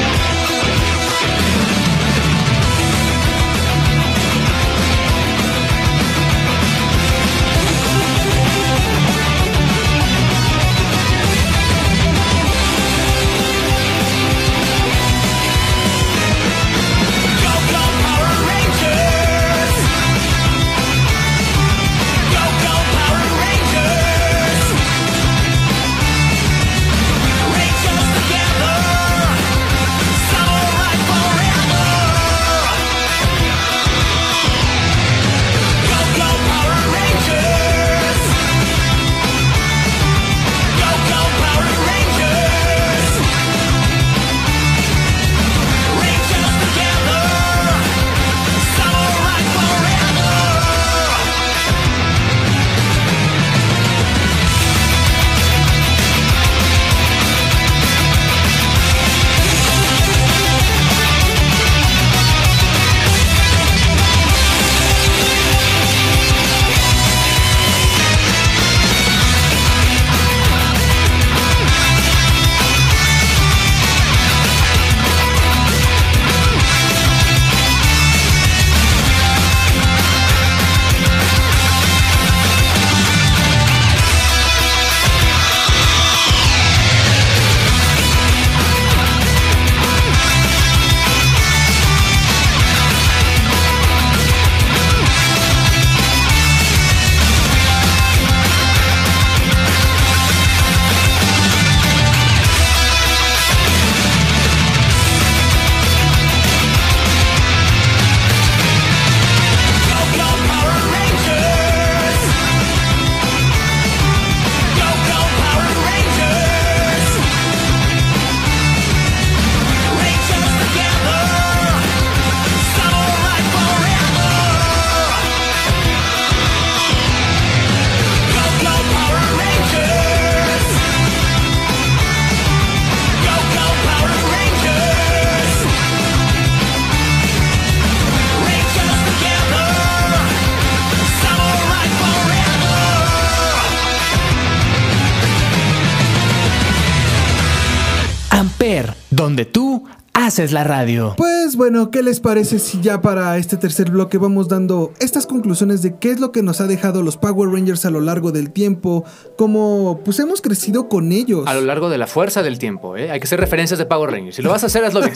Donde tú haces la radio. Pues bueno, ¿qué les parece si ya para este tercer bloque vamos dando estas conclusiones de qué es lo que nos ha dejado los Power Rangers a lo largo del tiempo? Cómo pues hemos crecido con ellos. A lo largo de la fuerza del tiempo, ¿eh? Hay que hacer referencias de Power Rangers. Si lo vas a hacer, hazlo bien.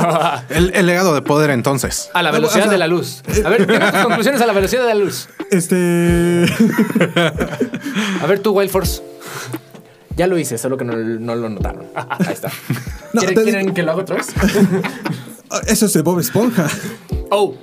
el, el legado de poder, entonces. A la velocidad o sea, de la luz. A ver, dime tus conclusiones a la velocidad de la luz. Este... A ver tú, Wild Force. Ya lo hice, solo que no, no lo notaron. Ahí está. No, ¿Quieren, te... ¿Quieren que lo haga otra vez? Eso es de Bob Esponja. Oh.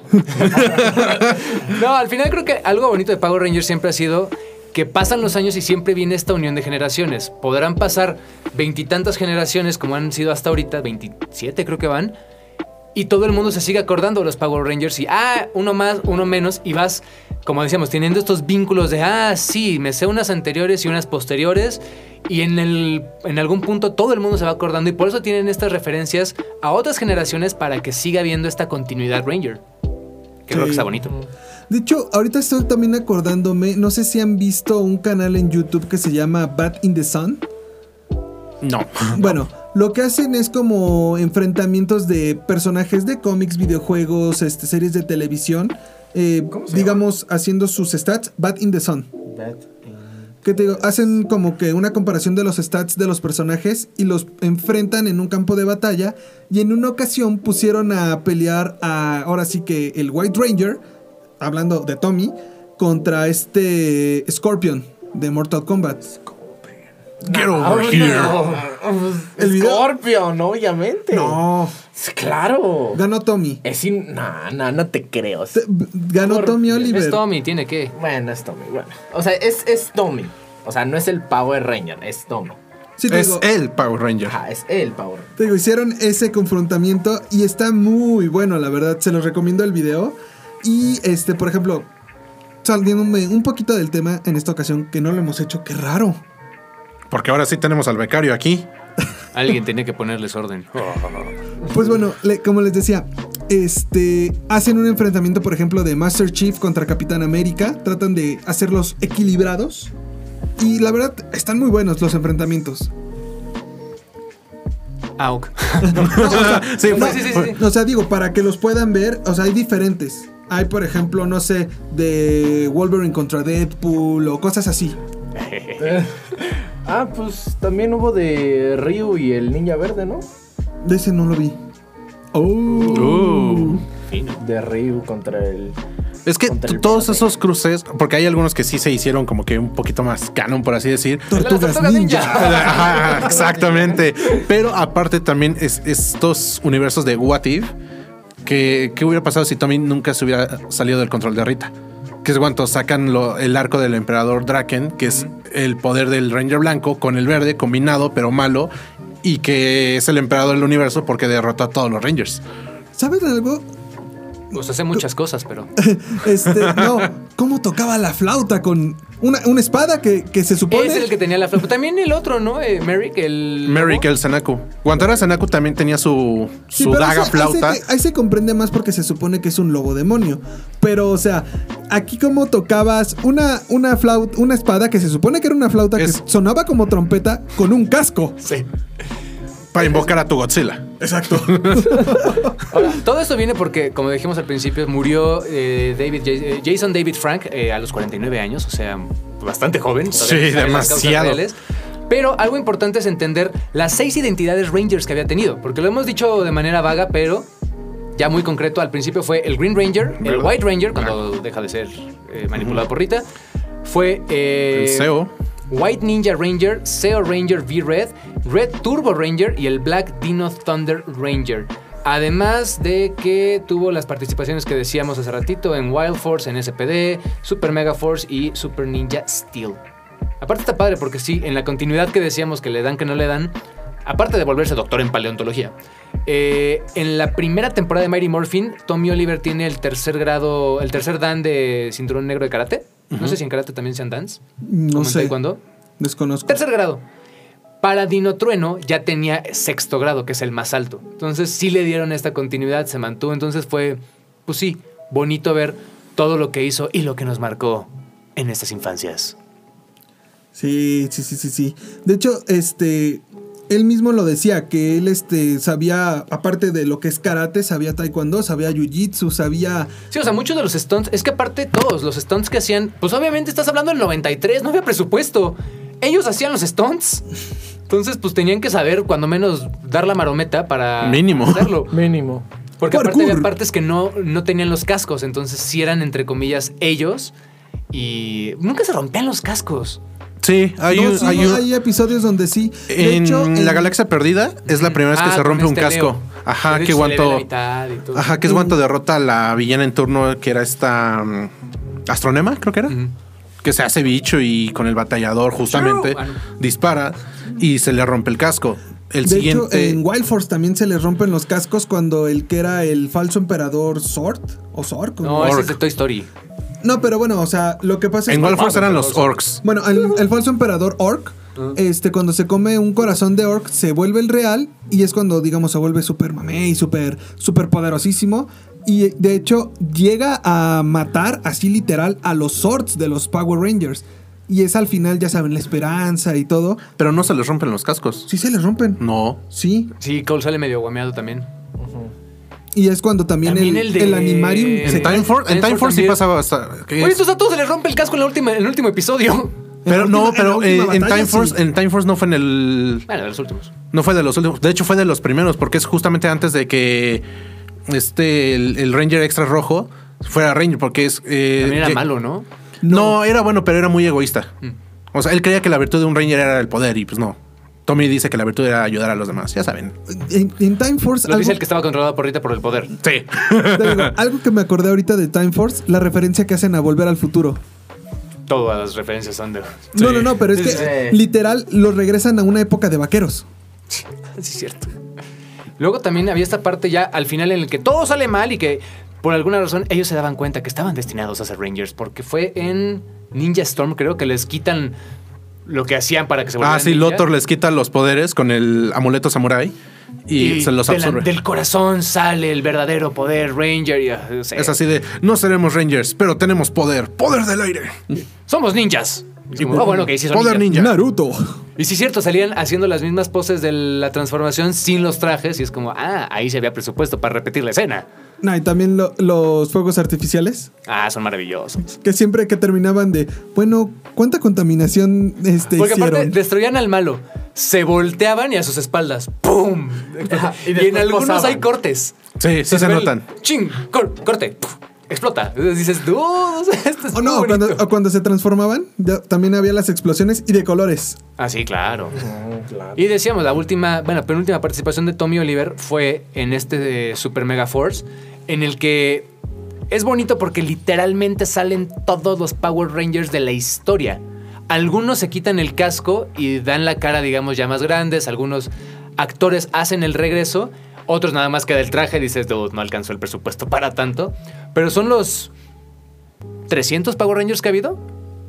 No, al final creo que algo bonito de Power Rangers siempre ha sido que pasan los años y siempre viene esta unión de generaciones. Podrán pasar veintitantas generaciones como han sido hasta ahorita, veintisiete creo que van, y todo el mundo se sigue acordando de los Power Rangers y, ah, uno más, uno menos, y vas, como decíamos, teniendo estos vínculos de, ah, sí, me sé unas anteriores y unas posteriores, y en, el, en algún punto todo el mundo se va acordando, y por eso tienen estas referencias a otras generaciones para que siga habiendo esta continuidad Ranger, que sí. Creo que está bonito. De hecho, ahorita estoy también acordándome, no sé si han visto un canal en YouTube que se llama Bat in the Sun. No. Bueno, lo que hacen es como enfrentamientos de personajes de cómics, videojuegos, este, series de televisión, eh, digamos, haciendo sus stats. Bad in the Sun. Bad ¿Qué te digo? Hacen como que una comparación de los stats de los personajes y los enfrentan en un campo de batalla. Y en una ocasión pusieron a pelear a, ahora sí que el White Ranger, hablando de Tommy, contra este Scorpion de Mortal Kombat. Get over here. El video- Scorpion, obviamente. No, Claro. ganó Tommy. Es in... No, no, no te creo. Te- Ganó Por- Tommy Oliver. Es Tommy, tiene que. Bueno, es Tommy, bueno. O sea, es, es Tommy. O sea, no es el Power Ranger, es Tommy. Sí, te Es digo, el Power Ranger. Ajá, es el Power Ranger. te digo, hicieron ese confrontamiento y está muy bueno, la verdad. Se los recomiendo el video. Y este, por ejemplo, saliéndome un poquito del tema en esta ocasión, que no lo hemos hecho, qué raro. Porque ahora sí tenemos al becario aquí. Alguien tenía que ponerles orden. Pues bueno, le- como les decía, este hacen un enfrentamiento, por ejemplo, de Master Chief contra Capitán América. Tratan de hacerlos equilibrados. Y la verdad, están muy buenos los enfrentamientos. Auk. Sí, No, sí, sí, sí. O sea, digo, para que los puedan ver, o sea, hay diferentes. Hay, por ejemplo, no sé, de Wolverine contra Deadpool o cosas así. Ah, pues también hubo de Ryu y el Ninja Verde, ¿no? De ese no lo vi. Oh. Uh. Fino. De Ryu contra el... Es que Contra t- el todos pirata. esos cruces, porque hay algunos que sí se hicieron como que un poquito más canon, por así decir. Tortugas Tortugas Ninja. Ajá, exactamente. Pero aparte también es estos universos de What If, que ¿qué hubiera pasado si Tommy nunca se hubiera salido del control de Rita? Que es cuando sacan lo- el arco del emperador Draken, que es el poder del Ranger blanco con el verde combinado, pero malo, y que es el emperador del universo porque derrotó a todos los Rangers. ¿Saben algo? Pues hace muchas cosas, pero. Este, no, ¿cómo tocaba la flauta con una, una espada que, que se supone? Es el que tenía la flauta. También el otro, ¿no? Eh, Merrick, el. Merrick, el Sanaku. Cuando era Sanaku también tenía su, Sí, su pero daga eso- flauta. Ahí se, ahí se comprende más porque se supone que es un lobo demonio. Pero, o sea, aquí como tocabas una, una flauta, una espada que se supone que era una flauta Es- que sonaba como trompeta con un casco. Sí. Para invocar a tu Godzilla. Exacto. Ahora, todo esto viene porque, como dijimos al principio, murió eh, David, eh, Jason David Frank eh, a los cuarenta y nueve años, o sea, bastante joven. Sí, todavía no sabe las causas demasiado. reales. Pero algo importante es entender las seis identidades Rangers que había tenido, porque lo hemos dicho de manera vaga, pero ya muy concreto. Al principio fue el Green Ranger, el White Ranger, cuando deja de ser eh, manipulado por Rita. Fue eh, El S E O. White Ninja Ranger, S E O Ranger V-Red, Red Turbo Ranger y el Black Dino Thunder Ranger. Además de que tuvo las participaciones que decíamos hace ratito en Wild Force, en S P D, Super Mega Force y Super Ninja Steel. Aparte está padre porque sí, en la continuidad que decíamos que le dan, que no le dan, aparte de volverse doctor en paleontología, eh, en la primera temporada de Mighty Morphin, Tommy Oliver tiene el tercer grado, el tercer dan de cinturón negro de karate. No sé si en karate también sean dans. No como en sé. taekwondo. Desconozco. Tercer grado. Para Dino Trueno ya tenía sexto grado, que es el más alto. Entonces sí le dieron esta continuidad, se mantuvo. Entonces fue, pues sí, bonito ver todo lo que hizo y lo que nos marcó en estas infancias. Sí, sí, sí, sí, sí. De hecho, este, él mismo lo decía, que él este, sabía, aparte de lo que es karate, sabía taekwondo, sabía jiu-jitsu, sabía... Sí, o sea, muchos de los stunts, es que aparte todos los stunts que hacían, pues obviamente estás hablando del noventa y tres, no había presupuesto. Ellos hacían los stunts. Entonces, pues tenían que saber, cuando menos, dar la marometa para Mínimo. hacerlo. Mínimo. Porque aparte Parkour. había partes que no, no tenían los cascos, entonces sí eran, entre comillas, ellos. Y nunca se rompían los cascos. Sí, hay No, un... sí, hay un- hay episodios donde sí. De en hecho, La en- Galaxia Perdida es la primera vez que Ah, se con rompe un este casco. Leo. Ajá, De que hecho, se le ve la Guanto... mitad y todo. Ajá, que es Guanto derrota a la villana en turno que era esta... mm, Astronema, creo que era. Ujú. Que se hace bicho y con el batallador justamente Ah, no. dispara y se le rompe el casco. El de siguiente... hecho, en Wild Force también se les rompen los cascos cuando el que era el falso emperador Sword o Zork. No, ese es de Toy Story. No, pero bueno, o sea, lo que pasa es En que... Wild Force eran los orcs. Bueno, el, el falso emperador Orc, este, cuando se come un corazón de Orc, se vuelve el real y es cuando, digamos, se vuelve súper mamé y súper, súper poderosísimo. Y de hecho, llega a matar, así literal, a los Swords de los Power Rangers. Y es al final, ya saben, la esperanza y todo. Pero no se les rompen los cascos. Sí se les rompen. No. Sí. Sí, Cole sale medio guameado también. Y es cuando también, También el, el de- el Animarium... En se- Time Force, en Time Force sí también. pasaba hasta. que Oye, es- estos a todos se les rompe el casco en, la última, en el último episodio. Pero en la no, última- pero en la eh, última en batalla, Time Force, sí. en Time Force no fue en el. Bueno, de los últimos. No fue de los últimos. De hecho, fue de los primeros, porque es justamente antes de que este el, el Ranger extra rojo fuera Ranger, porque es. eh, También era que- malo, ¿no? No. era bueno, pero era muy egoísta. O sea, él creía que la virtud de un Ranger era el poder, y pues no. Tommy dice que la virtud era ayudar a los demás, ya saben. En, en Time Force... Lo algo- dice el que estaba controlado por Rita por el poder. Sí. te digo, algo que me acordé ahorita de Time Force, la referencia que hacen a Volver al Futuro. Todas las referencias son de... No, no, no, pero es que Sí. literal los regresan a una época de vaqueros. Sí, es cierto. Luego también había esta parte ya al final en el que todo sale mal y que por alguna razón ellos se daban cuenta que estaban destinados a ser Rangers, porque fue en Ninja Storm, creo, que les quitan lo que hacían para que se volvieran Ah, sí, ninja. Lothar les quita los poderes con el amuleto samurai y, se los de la- absorbe. del corazón sale el verdadero poder Ranger. Y, uh, sí. Es así de, no seremos Rangers, pero tenemos poder. Poder del aire. Somos ninjas. Y como, ah, bueno, que sí son Poder ninjas. ninja. Naruto. Y sí, cierto, salían haciendo las mismas poses de la transformación sin los trajes. Y es como, ah, ahí se había presupuesto para repetir la escena. No, y también lo- los fuegos artificiales, Ah, son maravillosos. que siempre que terminaban de, bueno, ¿cuánta contaminación este, Porque aparte hicieron? destruían al malo, se volteaban y a sus espaldas, ¡pum! y y, en después algunos posaban. hay cortes. Sí, sí se ve el notan. ¡Ching! Cor- ¡Corte! ¡puf! Explota. Entonces dices, ¡dude! Esto es O no, muy cuando, bonito". o cuando se transformaban, ya también había las explosiones y de colores. Ah, sí, claro. Y decíamos, la última, bueno, penúltima participación de Tommy Oliver fue en este de Super Mega Force, en el que es bonito porque literalmente salen todos los Power Rangers de la historia. Algunos se quitan el casco y dan la cara, digamos, ya más grandes. Algunos actores hacen el regreso. Otros nada más queda el traje y dices, "Dude, no alcanzó el presupuesto para tanto". Pero son los trescientos Power Rangers que ha habido.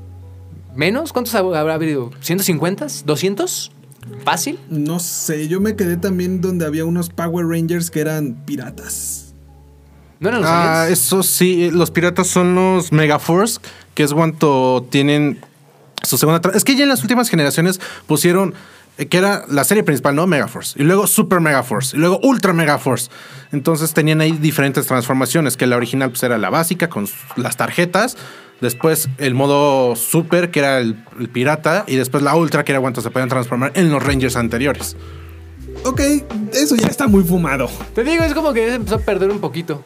¿Menos? ¿Cuántos habrá habido? ¿ciento cincuenta? ¿doscientos? ¿Fácil? No sé, yo me quedé también donde había unos Power Rangers que eran piratas. ¿No eran los Ah, aliens? eso sí, los piratas son los Megaforce, que es cuando tienen su segunda... tra- Es que ya en las últimas generaciones pusieron eh, que era la serie principal, ¿no? Megaforce. Y luego Super Megaforce. Y luego Ultra Megaforce. Entonces tenían ahí diferentes transformaciones, que la original pues era la básica con s- las tarjetas. Después el modo Super, que era el, el pirata. Y después la Ultra, que era cuando se podían transformar en los Rangers anteriores. Ok, eso ya está muy fumado. Te digo, es como que se empezó a perder un poquito.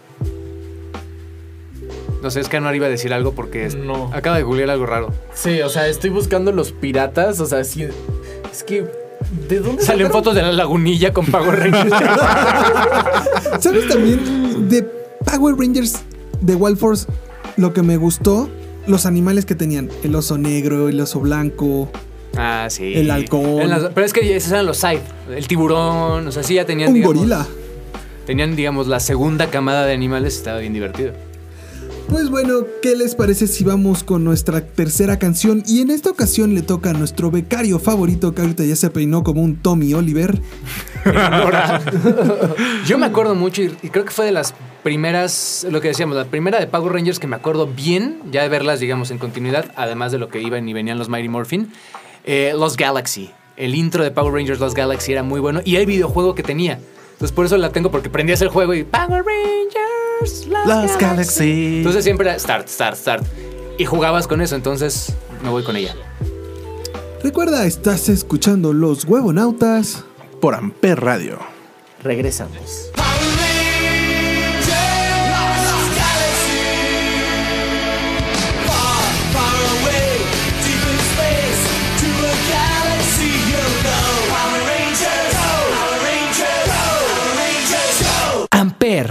No sé, es que Anuar iba a decir algo porque es- No. acaba de googlear algo raro. Sí, o sea, estoy buscando los piratas. O sea, sí, es que. ¿De dónde Salen sacaron? fotos de la lagunilla con Power Rangers. ¿Sabes también de Power Rangers de Wild Force? Lo que me gustó, los animales que tenían. El oso negro, el oso blanco. Ah, sí. El halcón. En las- pero es que esos eran los side. El tiburón. O sea, sí ya tenían, Un digamos, gorila. Tenían, digamos, la segunda camada de animales. Estaba bien divertido. Pues bueno, ¿qué les parece si vamos con nuestra tercera canción? Y en esta ocasión le toca a nuestro becario favorito, que ahorita ya se peinó como un Tommy Oliver. Yo me acuerdo mucho y, y creo que fue de las primeras, lo que decíamos, la primera de Power Rangers que me acuerdo bien, ya de verlas, digamos, en continuidad, además de lo que iban y venían los Mighty Morphin, eh, Los Galaxy. El intro de Power Rangers Los Galaxy era muy bueno y el videojuego que tenía. Entonces por eso la tengo, porque prendías el juego y Power Rangers Los, Los Galaxy. Galaxy. Entonces siempre era start, start, start. Y jugabas con eso, entonces me voy con ella. Recuerda, estás escuchando Los Huevonautas. Por Amper Radio. Regresamos. Amper.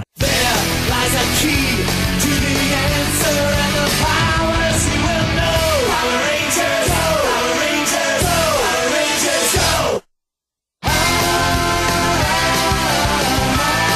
Power Rangers,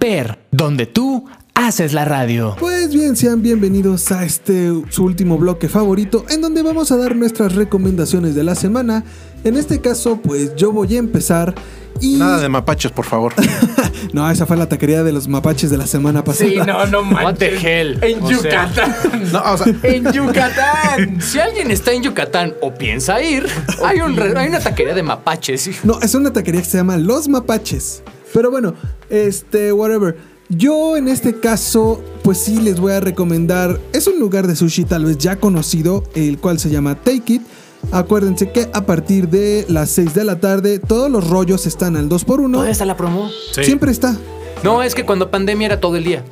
Amper, donde tú haces la radio. Pues bien, sean bienvenidos a este su último bloque favorito, en donde vamos a dar nuestras recomendaciones de la semana. En este caso, pues yo voy a empezar y... Nada de mapaches, por favor. No, esa fue la taquería de los mapaches de la semana pasada. Sí, no, no manches. What the hell. En O Yucatán. No, o sea, En Yucatán. Si alguien está en Yucatán o piensa ir, hay, un re- hay una taquería de mapaches. No, es una taquería que se llama Los Mapaches. Pero bueno, este, whatever. Yo en este caso, pues sí les voy a recomendar. Es un lugar de sushi tal vez ya conocido, el cual se llama Take It. Acuérdense que a partir de las seis de la tarde todos los rollos están al dos por uno. ¿Dónde está la promo? sí. Siempre está. No, es que cuando pandemia era todo el día.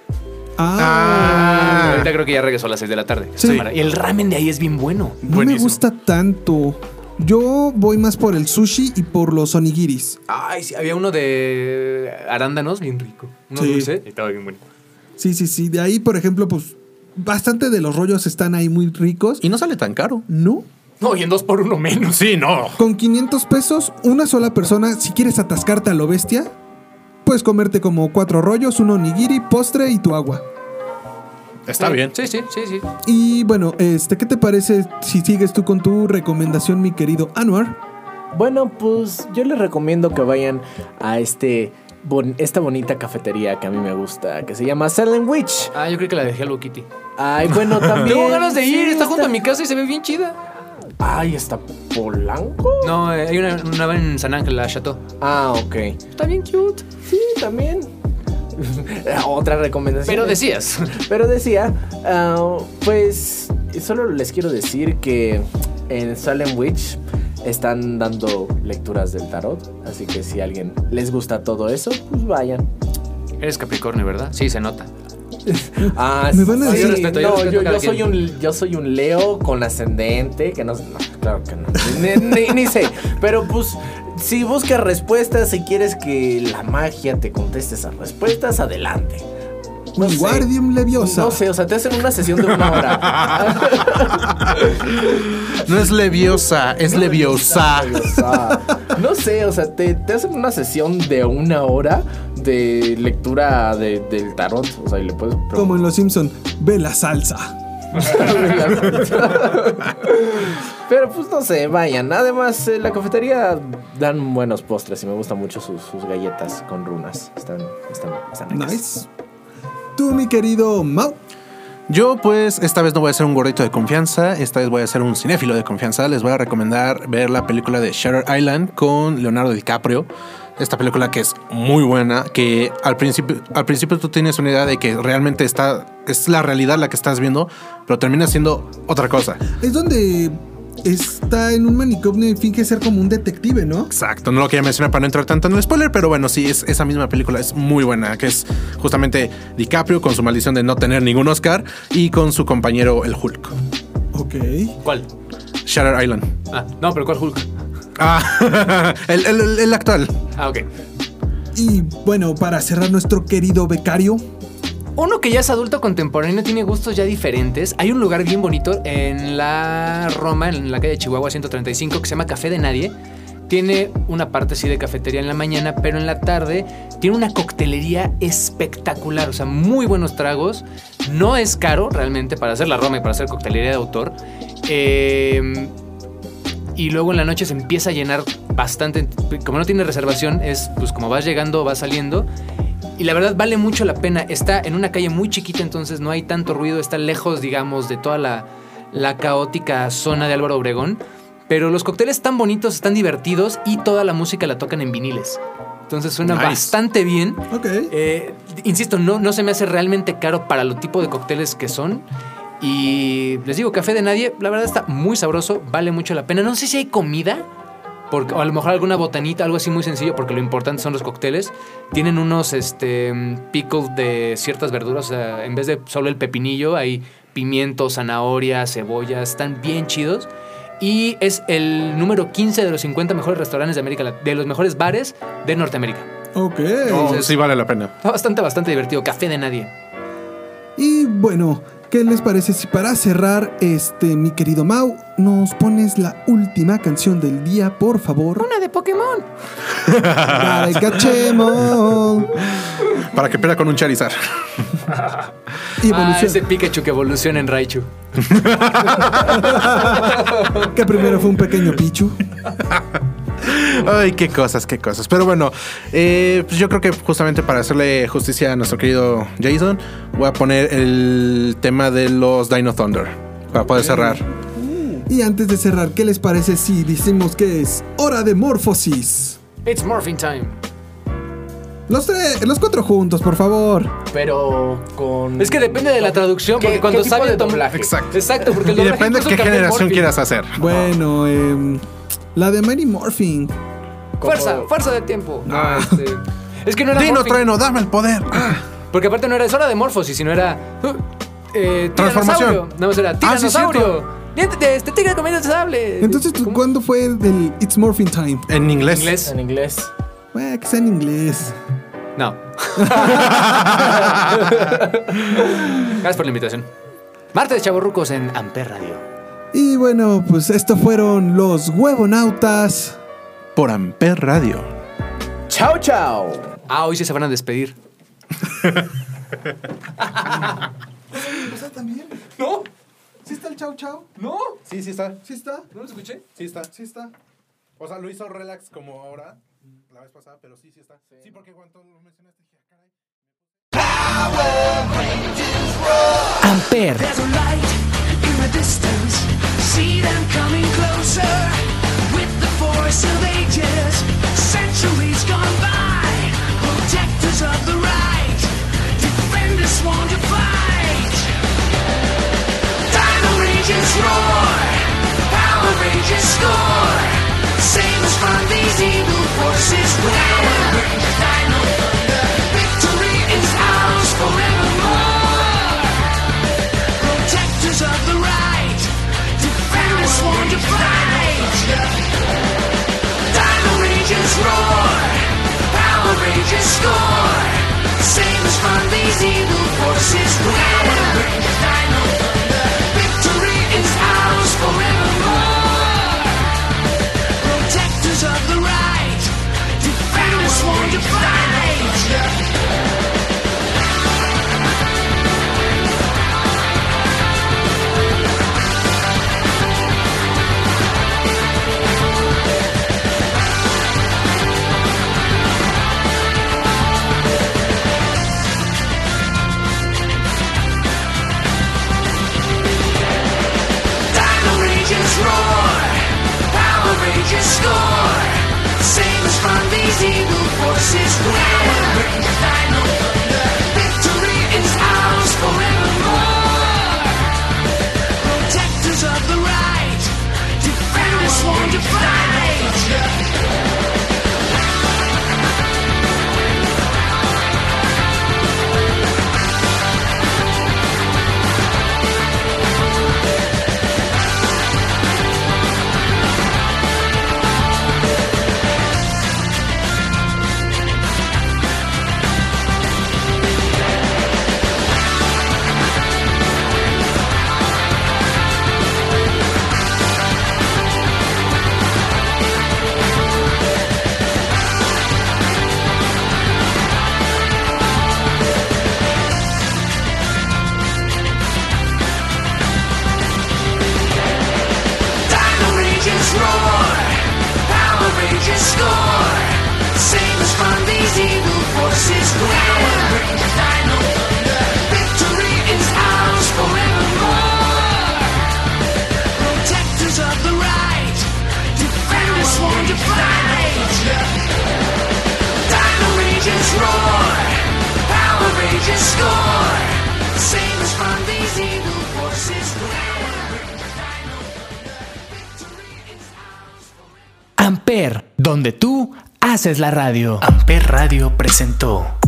Ah, Ahorita creo que ya regresó a las seis de la tarde. Sí. Y el ramen de ahí es bien bueno. no me buenísimo. gusta tanto. Yo voy más por el sushi y por los onigiris. Ay, sí, había uno de arándanos bien rico. Uno Sí. dulce. Y estaba bien bueno. Sí, sí, sí. De ahí, por ejemplo, pues bastante de los rollos están ahí muy ricos. Y no sale tan caro. No. No, y en dos por uno menos. Sí, no. Con quinientos pesos, una sola persona, si quieres atascarte a lo bestia, puedes comerte como cuatro rollos, un onigiri, postre y tu agua. Está Sí, bien. Sí, sí, sí, sí. Y bueno, este, ¿qué te parece si sigues tú con tu recomendación, mi querido Anwar? Bueno, pues yo les recomiendo que vayan a este bon- esta bonita cafetería que a mí me gusta, que se llama Silent Witch. Ah, yo creo que la dejé a Hello Kitty. Ay, bueno, también. Tengo ganas de ir, Sí, está junto a mi casa y se ve bien chida. Ay, ¿está Polanco? No, eh, hay una, una en San Ángel, la Chateau. Ah, ok. Está bien cute. Sí, también. Otra recomendación. Pero decías. Pero decía, ah, pues solo les quiero decir que en Salem Witch están dando lecturas del tarot, así que si a alguien les gusta todo eso, pues vayan. Eres Capricornio, ¿verdad? Sí, se nota. Ah, Me van a sí, decir- Yo respeto, yo no, respeto yo, a cada yo soy quien. un yo soy un Leo con ascendente, que no, no claro que no. Ni, ni- ni sé, pero pues si buscas respuestas, si quieres que la magia te conteste esas respuestas, adelante. No sé. Wingardium Leviosa. No sé, o sea, te hacen una sesión de una hora. No es leviosa, es leviosa. Leviosa. No sé, o sea, te, te hacen una sesión de una hora de lectura de- del tarot. O sea, y le puedes preguntar. Como en Los Simpson, ve la salsa. Pero pues no sé, vayan. Además, en la cafetería dan buenos postres y me gustan mucho sus, sus galletas con runas. Están, están, están ricas. Nice. Tú, mi querido Mau. Yo, pues, esta vez no voy a ser un gordito de confianza. Esta vez voy a ser un cinéfilo de confianza. Les voy a recomendar ver la película de Shutter Island con Leonardo DiCaprio. Esta película que es muy buena, que al principio, al principio tú tienes una idea de que realmente está, es la realidad la que estás viendo, pero termina siendo otra cosa. Es donde está en un manicomio y finge ser como un detective, ¿no? Exacto, no lo quería mencionar para no entrar tanto en el spoiler, pero bueno, sí, es esa misma película, es muy buena, que es justamente DiCaprio con su maldición de no tener ningún Oscar y con su compañero el Hulk. Ok. ¿Cuál? Shutter Island. Ah, no, pero ¿cuál Hulk? Ah, el, el, el- el actual. Ah, ok. Y bueno, para cerrar nuestro querido becario. Uno que ya es adulto contemporáneo, tiene gustos ya diferentes. Hay un lugar bien bonito en la Roma, en la calle Chihuahua ciento treinta y cinco, que se llama Café de Nadie. Tiene una parte sí de cafetería en la mañana, pero en la tarde tiene una coctelería espectacular. O sea, muy buenos tragos. No es caro realmente para hacer la Roma y para hacer coctelería de autor. Eh... Y luego en la noche se empieza a llenar bastante. Como no tiene reservación, es pues como vas llegando, vas saliendo. Y la verdad vale mucho la pena. Está en una calle muy chiquita, entonces no hay tanto ruido. Está lejos, digamos, de toda la, la caótica zona de Álvaro Obregón. Pero los cócteles están bonitos, están divertidos y toda la música la tocan en viniles. Entonces suena Nice. bastante bien. Ok. Eh, insisto, no, no se me hace realmente caro para lo tipo de cócteles que son. Y les digo, Café de Nadie, la verdad está muy sabroso, vale mucho la pena. No sé si hay comida, porque, o a lo mejor alguna botanita, algo así muy sencillo, porque lo importante son los cócteles. Tienen unos este, pickles de ciertas verduras, o sea, en vez de solo el pepinillo, hay pimiento, zanahoria, cebolla, están bien chidos. Y es el número quince de los cincuenta mejores restaurantes de América, de los mejores bares de Norteamérica. Ok. Oh, sí vale la pena. Está bastante, bastante divertido. Café de Nadie. Y bueno, ¿Qué les parece si para cerrar, este, mi querido Mau, nos pones la última canción del día, por favor? Una de Pokémon. Para el Cachemon. Para que pierda con un Charizard. Ah, ese Pikachu que evoluciona en Raichu. Que primero fue un pequeño Pichu. Ay, qué cosas, qué cosas. Pero bueno, eh, pues yo creo que justamente para hacerle justicia a nuestro querido Jason, voy a poner el tema de los Dino Thunder para poder cerrar. Y antes de cerrar, ¿qué les parece si decimos que es hora de Morphosis? It's morphing time. Los tres, los cuatro juntos, por favor. Pero con... Es que depende de la traducción, porque ¿Qué- cuando qué tipo sale de Tom- doblaje? Exacto. Exacto, porque el Y doblaje depende de incluso qué cambió generación Morphin. quieras hacer. Bueno, eh, la de Mighty Morphin. Fuerza, fuerza de tiempo. No, este. Es que no era Dino morphing, Trueno, dame el poder. porque aparte no era es hora de Morphosis, sino era. uh, eh, Transformación. tiranosaurio. No, más era Ah, sí, tiranosaurio. Diente de este tigre comiendo sable. Entonces, ¿tú, ¿cuándo fue el It's Morphin Time? En inglés. ¿Inglés? En inglés. Bueno, que sea en inglés. No. Gracias por la invitación. Martes de Chavorrucos en Amper Radio. Y bueno, pues estos fueron los Huevonautas. Por Amper Radio. Chao, chao. Ah, hoy sí se van a despedir. ¿O sea, también? ¿No? ¿Sí está el chau chau? ¿No? Sí, sí está. ¿Sí está? ¿No lo escuché? Sí está. ¿Sí está? O sea, lo hizo relax como ahora, la vez pasada, pero sí, sí está. Sí, porque cuando lo mencionaste dije, ah, caray. Amper. There's a light in the distance. See them coming closer. With the force of ages, centuries gone by. Protectors of the right, defenders sworn to fight. Dino Rages roar, Power Rangers score. Sailors from these evil forces Power Rangers, Dino Thunder. Victory is ours forevermore. Protectors of the right, defenders sworn to fight. Dino Rangers roar, Power Rangers score. Sailors from these evil forces Power Rangers, Dino Thunder. Victory is ours forevermore. Protectors of the right, defenders sworn to fight. Dino Rages roar, Power Rangers score. Sailors from these evil forces Power Rangers, Dino Thunder. Victory is ours forevermore. Protectors of the right, defenders sworn to fight. Dino Rages roar, Power Rangers score. Sailors from these evil forces Power Rangers, Dino Thunder. Victory is ours forevermore. Protectors of the right, defenders sworn to fight. Dino Rages roar, Power Rangers score. Sailors from these evil forces Power Rangers, Dino Thunder. Victory is ours forevermore. Amper, donde tú haces la radio. Amper Radio presentó